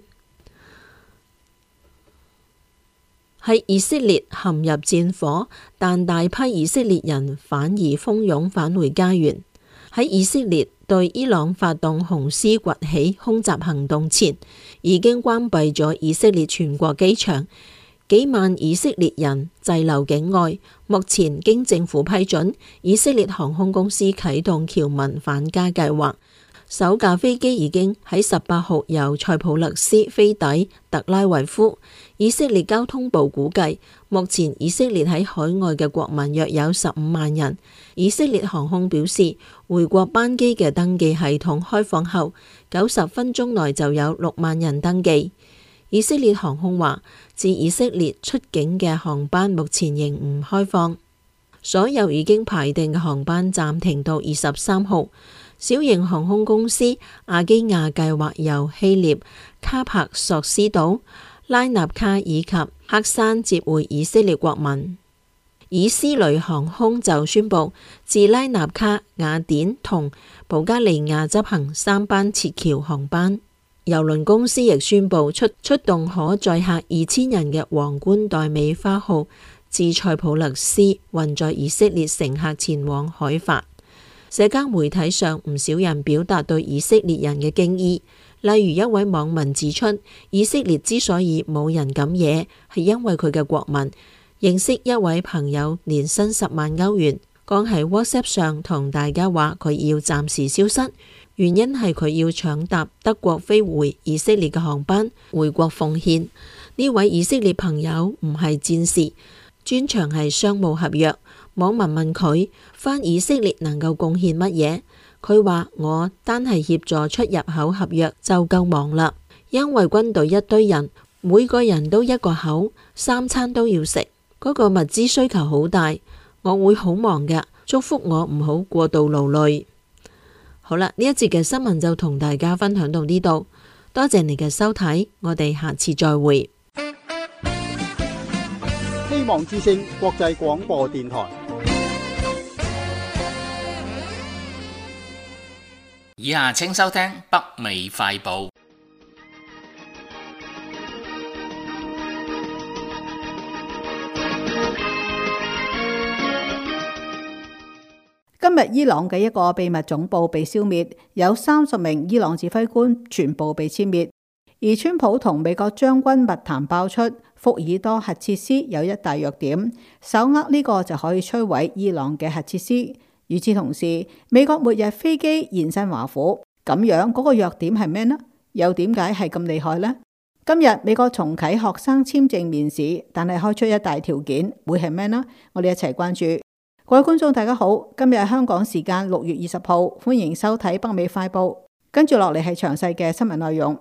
喺以色列陷入戰火，但大批以色列人反而蜂擁返回家園。喺以色列對伊朗發動紅絲崛起空襲行動前，已經關閉咗以色列全國機場，幾萬以色列人滯留境外。目前經政府批准，以色列航空公司啟動僑民返家計劃。首架飛機已經喺十八號由塞浦路斯飛抵特拉維夫。以色列交通部估計，目前以色列喺海外嘅國民約有十五萬人。以色列航空表示，回國班機嘅登記系統開放後，九十分鐘內就有六萬人登記。以色列航空話，自以色列出境嘅航班目前仍唔開放，所有已經排定嘅航班暫停到二十三號。小型航空公司阿基亞計劃由希臘卡帕索斯島、拉納卡以及黑山接回以色列國民。以斯雷航空就宣布自拉納卡、雅典同保加利亞執行三班撤僑航班。郵輪公司亦宣布出出動可載客二千人嘅皇冠黛美花號自塞浦路斯運載以色列乘客前往海法。社交媒體上唔少人表達對以色列人嘅敬意，例如一位網民指出，以色列之所以冇人敢惹，係因為佢嘅國民。認識一位朋友年薪十萬歐元，剛喺 WhatsApp 上同大家話佢要暫時消失，原因係佢要搶搭德國飛回以色列嘅航班回國奉獻。呢位以色列朋友唔係戰士，專長係商務合約。網民問佢返以色列能夠貢獻乜嘢？佢話，我單係協助出入口合約就夠忙啦，因為軍隊一堆人，每個人都一個口，三餐都要食，嗰個物資需求好大，我會好忙㗎，祝福我唔好過度勞累。好啦，呢一節嘅新聞就同大家分享到呢度，多謝你嘅收睇，我哋下次再會。 希望之聲國際廣播電台。 以下請收聽北美快報。 今日伊朗嘅一個秘密總部被消滅，有三十名伊朗指揮官全部被殲滅。而川普同美國將軍密談爆出，福爾多核設施有一大弱點，手握呢個就可以摧毀伊朗嘅核設施。與此同時，美國末日飛機現身華府，咁樣嗰個弱點係咩呢？ 又點解係咁厲害呢？今日美國重啟學生簽證面試，但係開出一大條件，會係咩呢？我哋一齊關注。各位觀眾大家好，今日係香港時間六月二十號，歡迎收睇北美快報。跟住落嚟係詳細嘅新聞內容。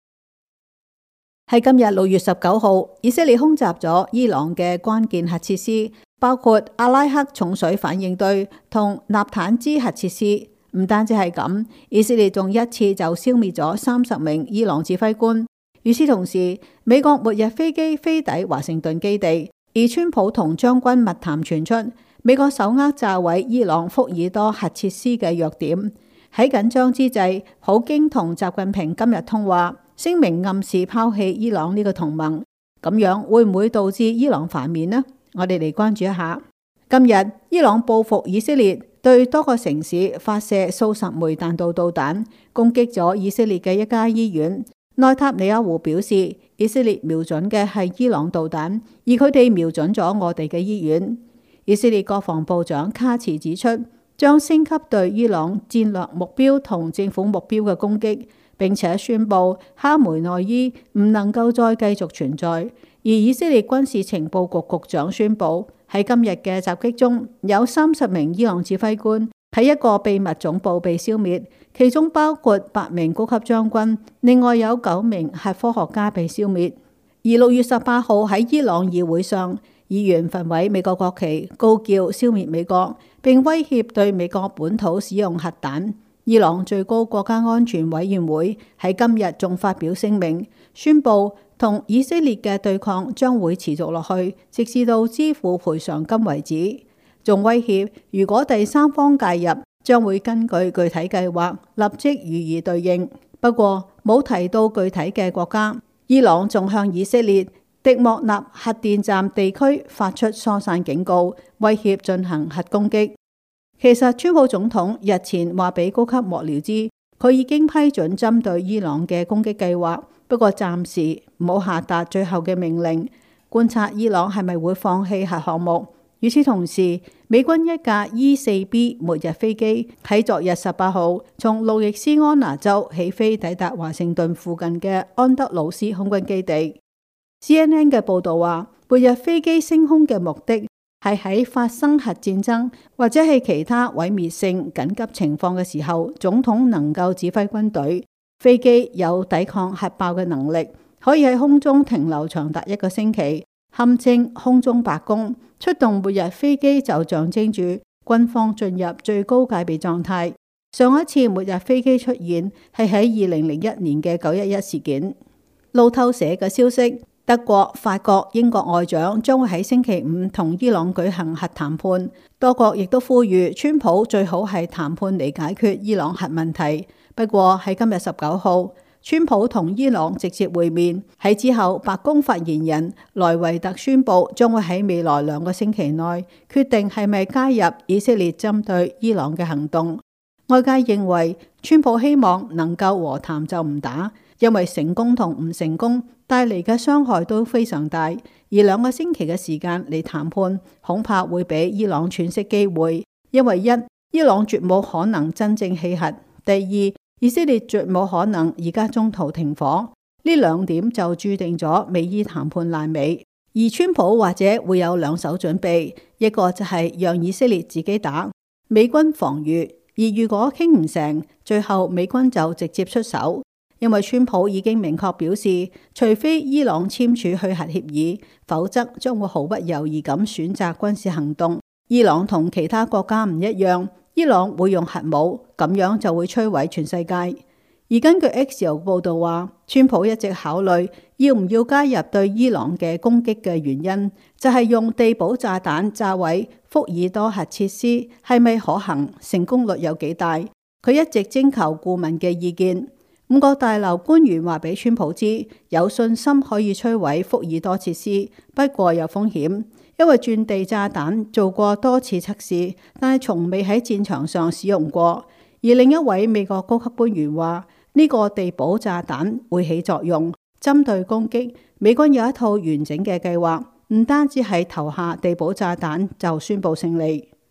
喺今日六月十九號，以色列空襲咗伊朗嘅關鍵核設施，包括阿拉克重水反應堆同納坦茲核設施。唔單止係咁，以色列仲一次就消滅咗三十名伊朗指揮官。與此同時，美國末日飛機飛抵華盛頓基地，而川普同將軍密談傳出，美國手握炸毀伊朗福爾多核設施嘅弱點。喺緊張之際，普京同習近平今日通話，聲明暗示拋棄伊朗呢個同盟。咁樣會唔會導致伊朗反面呢？我哋嚟關注一下。今日伊朗報復以色列，對多個城市發射數十枚彈道導彈，攻擊咗以色列嘅一家醫院。內塔尼亞胡表示，以色列瞄準嘅係伊朗導彈，而佢哋瞄準咗我哋嘅醫院。以色列國防部長卡茨指出，將升級對伊朗戰略目標同政府目標嘅攻擊，並且宣布哈梅內伊唔能夠再繼續存在。而以色列軍事情報局局長宣布，喺今日嘅襲擊中有三十名伊朗指揮官喺一個秘密總部被消滅，其中包括八名高級將軍，另外有九名核科學家被消滅。而六月十八號喺伊朗議會上，議員焚毀美國國旗，高叫消滅美國，並威脅對美國本土使用核彈。伊朗最高國家安全委員會喺今日仲發表聲明，宣布同以色列嘅對抗將會持續落去，直至到支付賠償金為止。仲威脅如果第三方介入，將會根據具體計劃立即予以對應。不過冇提到具體嘅國家。伊朗仲向以色列迪莫納核電站地區發出疏散警告，威脅進行核攻擊。其實川普總統日前話俾高級幕僚知，佢已經批准針對伊朗嘅攻擊計劃，不過暫時冇下達最後嘅命令，觀察伊朗係咪會放棄核項目。與此同時，美軍一架 E 四 B 末日飛機喺昨日十八號從路易斯安那州起飛，抵達華盛頓附近嘅安德魯斯空軍基地。C N N 嘅報導話，末日飛機升空嘅目的係喺發生核戰爭或者係其他毀滅性緊急情況嘅時候，總統能夠指揮軍隊。飛機有抵抗核爆嘅能力，可以喺空中停留長達一個星期，堪稱空中白宮。出動末日飛機就象徵住軍方進入最高戒備狀態。上一次末日飛機出現係喺二零零一年嘅九一一事件。路透社嘅消息，德國、法國、英國外長將會喺星期五同伊朗舉行核談判。多國亦都呼籲川普最好係談判嚟解決伊朗核問題。不過喺今日十九號，川普同伊朗直接會面，喺之後白宮發言人萊維特宣布將會喺未來兩個星期內決定係咪加入以色列針對伊朗嘅行動。外界認為川普希望能夠和談就唔打，因為成功同唔成功帶嚟嘅傷害都非常大，而兩個星期嘅時間嚟談判恐怕會俾伊朗喘息機會，因為一，伊朗絕冇可能真正棄核，第二，以色列絕冇可能而家中途停火，呢兩點就注定咗美伊談判爛尾。而川普或者會有兩手準備，一個就係讓以色列自己打，美軍防禦；而如果傾唔成，最後美軍就直接出手。因為川普已經明確表示，除非伊朗簽署去核協議，否則將會毫不猶豫咁選擇軍事行動。伊朗同其他國家唔一樣，伊朗會用核武，咁樣就會摧毀全世界。而根據 Axios 報道話，川普一直考慮要唔要加入對伊朗嘅攻擊嘅原因，就係用地堡炸彈炸毀福爾多核設施係咪可行，成功率有幾大。佢一直徵求顧問嘅意見。五角大樓官員話俾川普知，有信心可以摧毀福爾多設施，不過有風險，因為鑽地炸彈做過多次測試，但係從未喺戰場上使用過。而另一位美國高級官員話，呢個地堡炸彈會起作用，針對攻擊。美軍有一套完整嘅計劃，唔單止係投下地堡炸彈就宣佈勝利。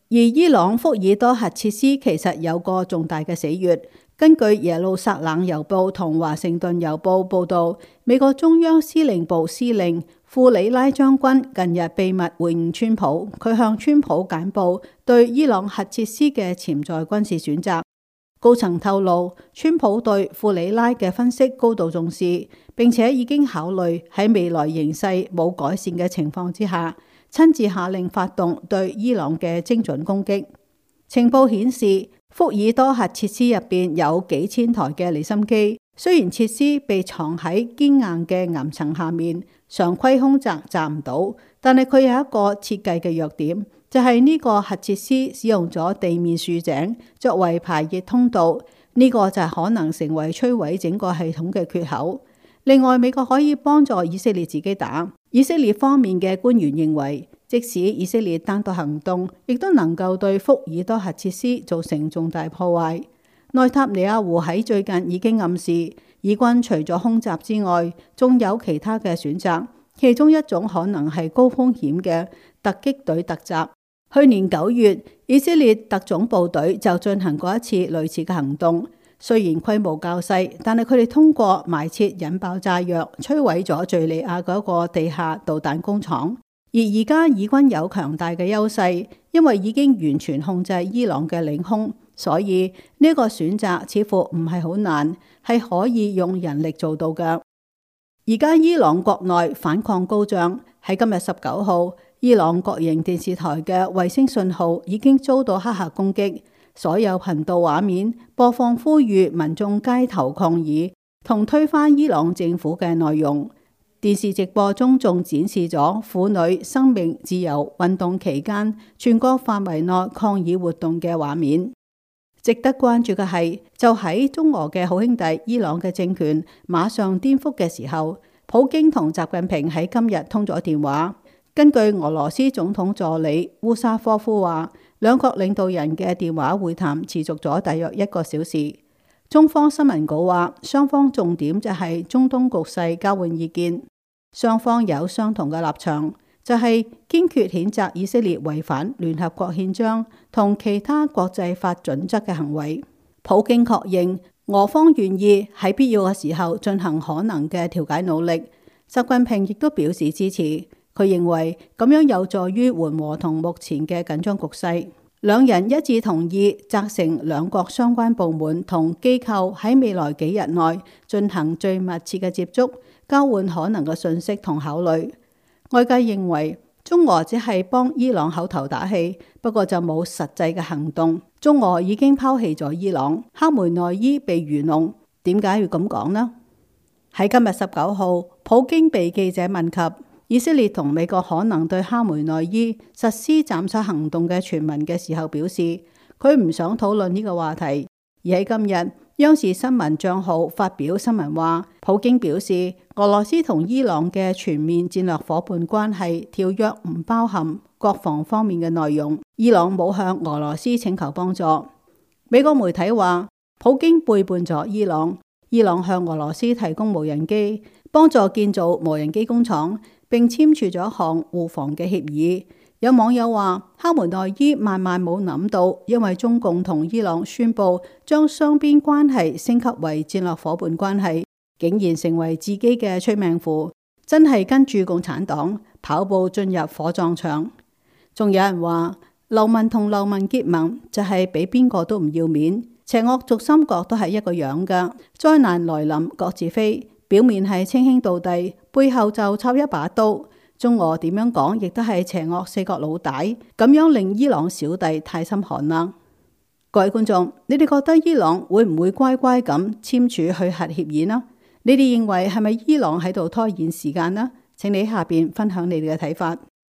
而伊朗福爾多核設施其實有個重大嘅死穴。根據耶路撒冷郵報同華盛頓郵報報導，美國中央司令部司令庫里拉將軍近日秘密會晤川普，佢向川普簡報對伊朗核設施嘅潛在軍事選擇。高層透露，川普對庫里拉嘅分析高度重視，並且已經考慮喺未來形勢冇改善嘅情況之下，親自下令發動對伊朗嘅精準攻擊。情報顯示，福爾多核設施入邊有幾千台嘅離心機，雖然設施被藏喺堅硬嘅岩層下面，常規空襲炸唔到，但係佢有一個設計嘅弱點，就係、是、呢個核設施使用咗地面豎井作為排熱通道，呢、這個就係可能成為摧毀整個系統嘅缺口。另外，美國可以幫助以色列自己打。以色列方面嘅官員認為，即使以色列單獨行動，亦都能夠對福爾多核設施造成重大破壞。內塔尼亞胡喺最近已經暗示，以軍除咗空襲之外，仲有其他嘅選擇，其中一種可能係高風險嘅突擊隊突襲。去年九月，以色列特種部隊就進行過一次類似嘅行動，雖然規模較細，但係佢哋通過埋設引爆炸藥，摧毀咗敘利亞嗰個地下導彈工廠。而而家以軍有強大嘅優勢，因為已經完全控制伊朗嘅領空，所以呢個選擇似乎唔係好難，係可以用人力做到嘅。而家伊朗國內反抗高漲，喺今日十九號，伊朗國營電視台嘅衛星信號已經遭到黑客攻擊，所有頻道畫面播放呼籲民眾街頭抗議同推翻伊朗政府嘅內容。電視直播中仲展示咗婦女生命自由運動期間全國範圍內抗議活動嘅畫面。值得關注嘅係，就喺中俄嘅好兄弟伊朗嘅政權馬上顛覆嘅時候，普京同習近平喺今日通咗電話。根據俄羅斯總統助理烏沙科夫話，兩國領導人嘅電話會談持續咗大約一個小時。中方新聞稿話，雙方重點就係中東局勢交換意見，雙方有相同嘅立場，就係堅決譴責以色列違反聯合國憲章同其他國際法準則嘅行為。普京確認俄方願意喺必要嘅時候進行可能嘅調解努力，習近平亦都表示支持，佢認為咁樣有助於緩和同目前嘅緊張局勢。兩人一致同意責成兩國相關部門同機構喺未來幾日內進行最密切嘅接觸，交換可能嘅信息同考慮。外界認為中俄只係幫伊朗口頭打氣，不過就冇實際嘅行動。中俄已經拋棄咗伊朗，哈梅內伊被愚弄。點解要咁講呢？喺今日十九號，普京被記者問及以色列同美國可能對哈梅內伊實施斬殺行動嘅傳聞嘅時候，表示佢唔想討論呢個話題。而喺今日，央視新聞賬號發表新聞話，普京表示俄羅斯同伊朗嘅全面戰略夥伴關係條約唔包含國防方面嘅內容，伊朗冇向俄羅斯請求幫助。美國媒體話，普京背叛咗伊朗，伊朗向俄羅斯提供無人機，幫助建造無人機工廠，並簽署咗一項互防嘅協議。有網友話，哈梅內伊萬萬冇諗到，因為中共同伊朗宣布將雙邊關係升級為戰略夥伴關係，竟然成為自己嘅催命符，真係跟住共產黨跑步進入火葬場。仲有人話，流民同流民結盟就係比邊個都唔要面，邪惡軸心國都係一個樣噶，災難來臨各自飛。表面係稱兄道弟，背後就插一把刀。中俄點樣講，亦都係邪惡四國老大，咁樣令伊朗小弟太心寒啦。各位觀眾，你哋覺得伊朗會唔會乖乖咁簽署去核協議呢？你哋認為係咪伊朗喺度拖延時間呢？請你喺下邊分享你哋嘅睇法。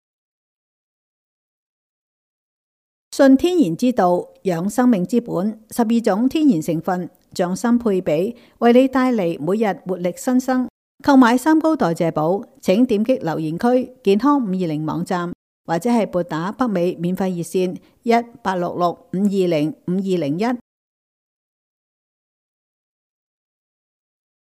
順天然之道，養生命之本，十二種天然成分，匠心配比，為你帶嚟每日活力新生。購買三高代謝寶，請點擊留言區健康五二零網站，或者係撥打北美免費熱線一八六六五二零五二零一。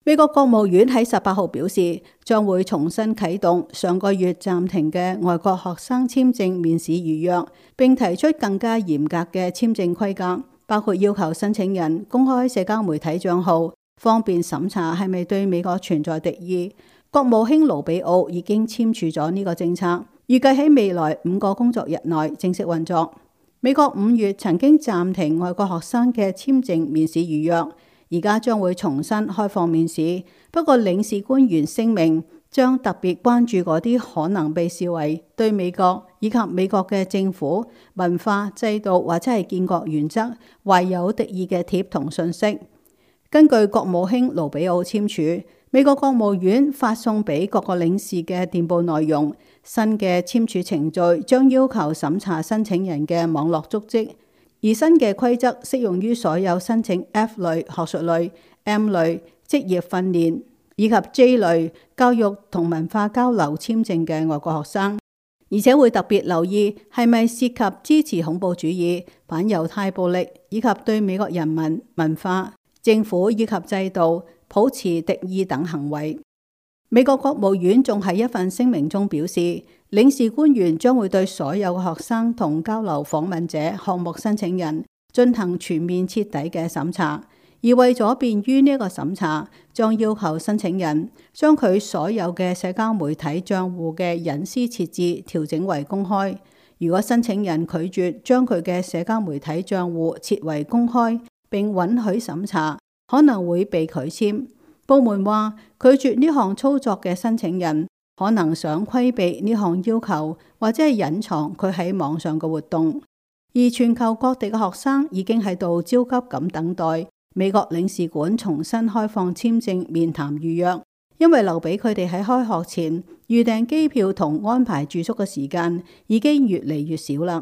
美國國務院喺十八號表示，將會重新啟動上個月暫停嘅外國學生簽證面試預約，並提出更加嚴格嘅簽證規格，包括要求申請人公開社交媒體賬號，方便審查係咪對美國存在敵意。國務卿盧比奧已經簽署咗呢個政策，預計喺未來五個工作日內正式運作。美國五月曾經暫停外國學生嘅簽證面試預約，而家將會重新開放面試。不過領事官員聲明，將特別關注嗰啲可能被視為對美國以及美國嘅政府、文化、制度或者係建國原則懷有敵意嘅貼同信息。根據國務卿盧比奧簽署，美國國務院發送俾各個領事嘅電報內容，新嘅簽署程序將要求審查申請人嘅網絡足跡，而新嘅規則適用於所有申請 F 類學術類、M 類職業訓練以及 J 類教育同文化交流簽證嘅外國學生，而且會特別留意係咪涉及支持恐怖主義、反猶太暴力以及對美國人民、文化、政府以及制度抱持敵意等行為。美國國務院仲喺一份聲明中表示，領事官員將會對所有學生同交流訪問者項目申請人進行全面徹底嘅審查，而為咗便於呢一個審查，將要求申請人將佢所有嘅社交媒體賬戶嘅隱私設置調整為公開。如果申請人拒絕將佢嘅社交媒體賬戶設為公開並允許審查，可能會被拒簽。部門話，拒絕呢項操作嘅申請人可能想規避呢項要求，或者係隱藏佢喺網上嘅活動。而全球各地嘅學生已經喺度焦急咁等待美國領事館重新開放簽證面談預約，因為留俾佢哋喺開學前預訂機票同安排住宿嘅時間已經越嚟越少啦。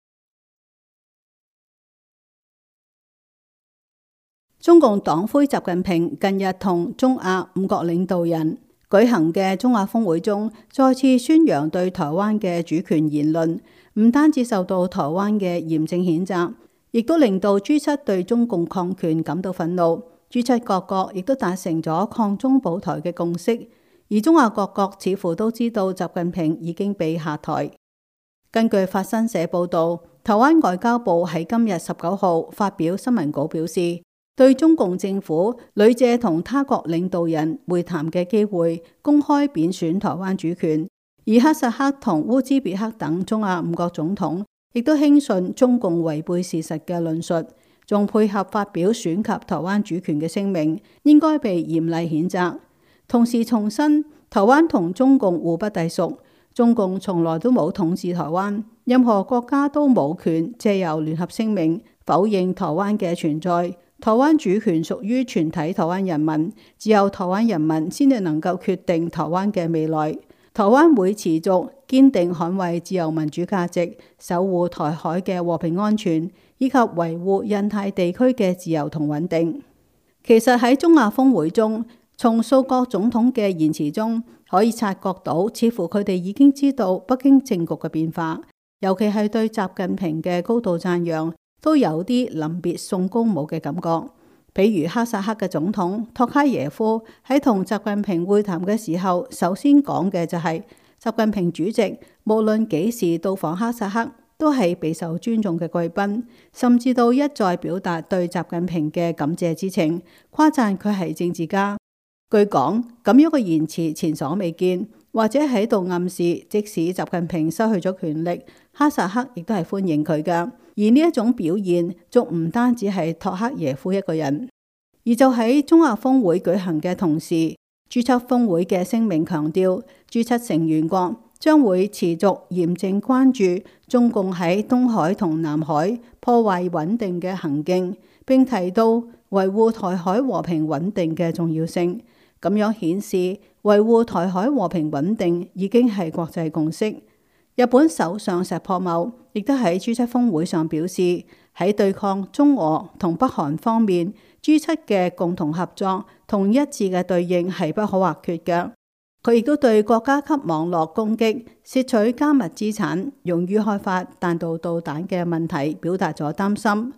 中共黨魁習近平近日同中亞五國領導人舉行嘅中亞峰會中，再次宣揚對台灣嘅主權言論，唔單止受到台灣嘅嚴正譴責，亦都令到 G 七對中共抗權感到憤怒。G 七各國亦都達成咗抗中保台嘅共識，而中亞各國似乎都知道習近平已經被下台。根據法新社報導，台灣外交部喺今日十九號發表新聞稿表示，對中共政府屢借同他國領導人會談嘅機會，公開貶損台灣主權，而哈薩克同烏茲別克等中亞五國總統亦都輕信中共違背事實嘅論述，仲配合發表損及台灣主權嘅聲明，應該被嚴厲譴責。同時重申，台灣同中共互不隸屬，中共從來都冇統治台灣，任何國家都冇權借由聯合聲明否認台灣嘅存在。台灣主權屬於全體台灣人民，只有台灣人民先至能夠決定台灣嘅未來。台灣會持續堅定捍衛自由民主價值，守護台海嘅和平安全，以及維護印太地區嘅自由同穩定。其實喺中亞峰會中，從數國總統嘅言辭中可以察覺到，似乎佢哋已經知道北京政局嘅變化，尤其係對習近平嘅高度讚揚，都有啲臨別送高帽嘅感覺。比如哈薩克嘅總統托卡耶夫喺同習近平會談嘅時候，首先講嘅就係、是、習近平主席無論幾時到訪哈薩克，都係備受尊重嘅貴賓，甚至到一再表達對習近平嘅感謝之情，誇讚佢係政治家。據講，咁樣嘅言辭前所未見，或者喺度暗示，即使習近平失去咗權力，哈薩克亦都係歡迎佢㗎。而呢一種表現，仲唔單止係托克耶夫一個人，而就喺中亞峰會舉行嘅同時，G 七峰會嘅聲明強調，G 七成員國將會持續嚴正關注中共喺東海同南海破壞穩定嘅行徑，並提到維護台海和平穩定嘅重要性。咁樣顯示維護台海和平穩定已經係國際共識。日本首相石破茂亦都喺 G 七峰會上表示，喺對抗中俄同北韓方面 ，G 七嘅共同合作同一致嘅對應係不可或缺嘅。佢亦都對國家級網絡攻擊、竊取加密資產、用於開發彈道導彈嘅問題表達咗擔心。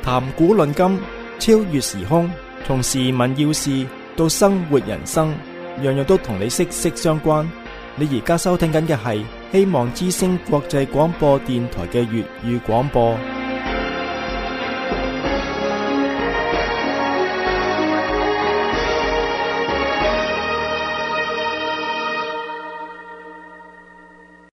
談古論今，超越時空，從時聞要事到生活人生，樣樣都同你息息相關。你而家收聽緊嘅係希望之聲國際廣播電台嘅粵語廣播。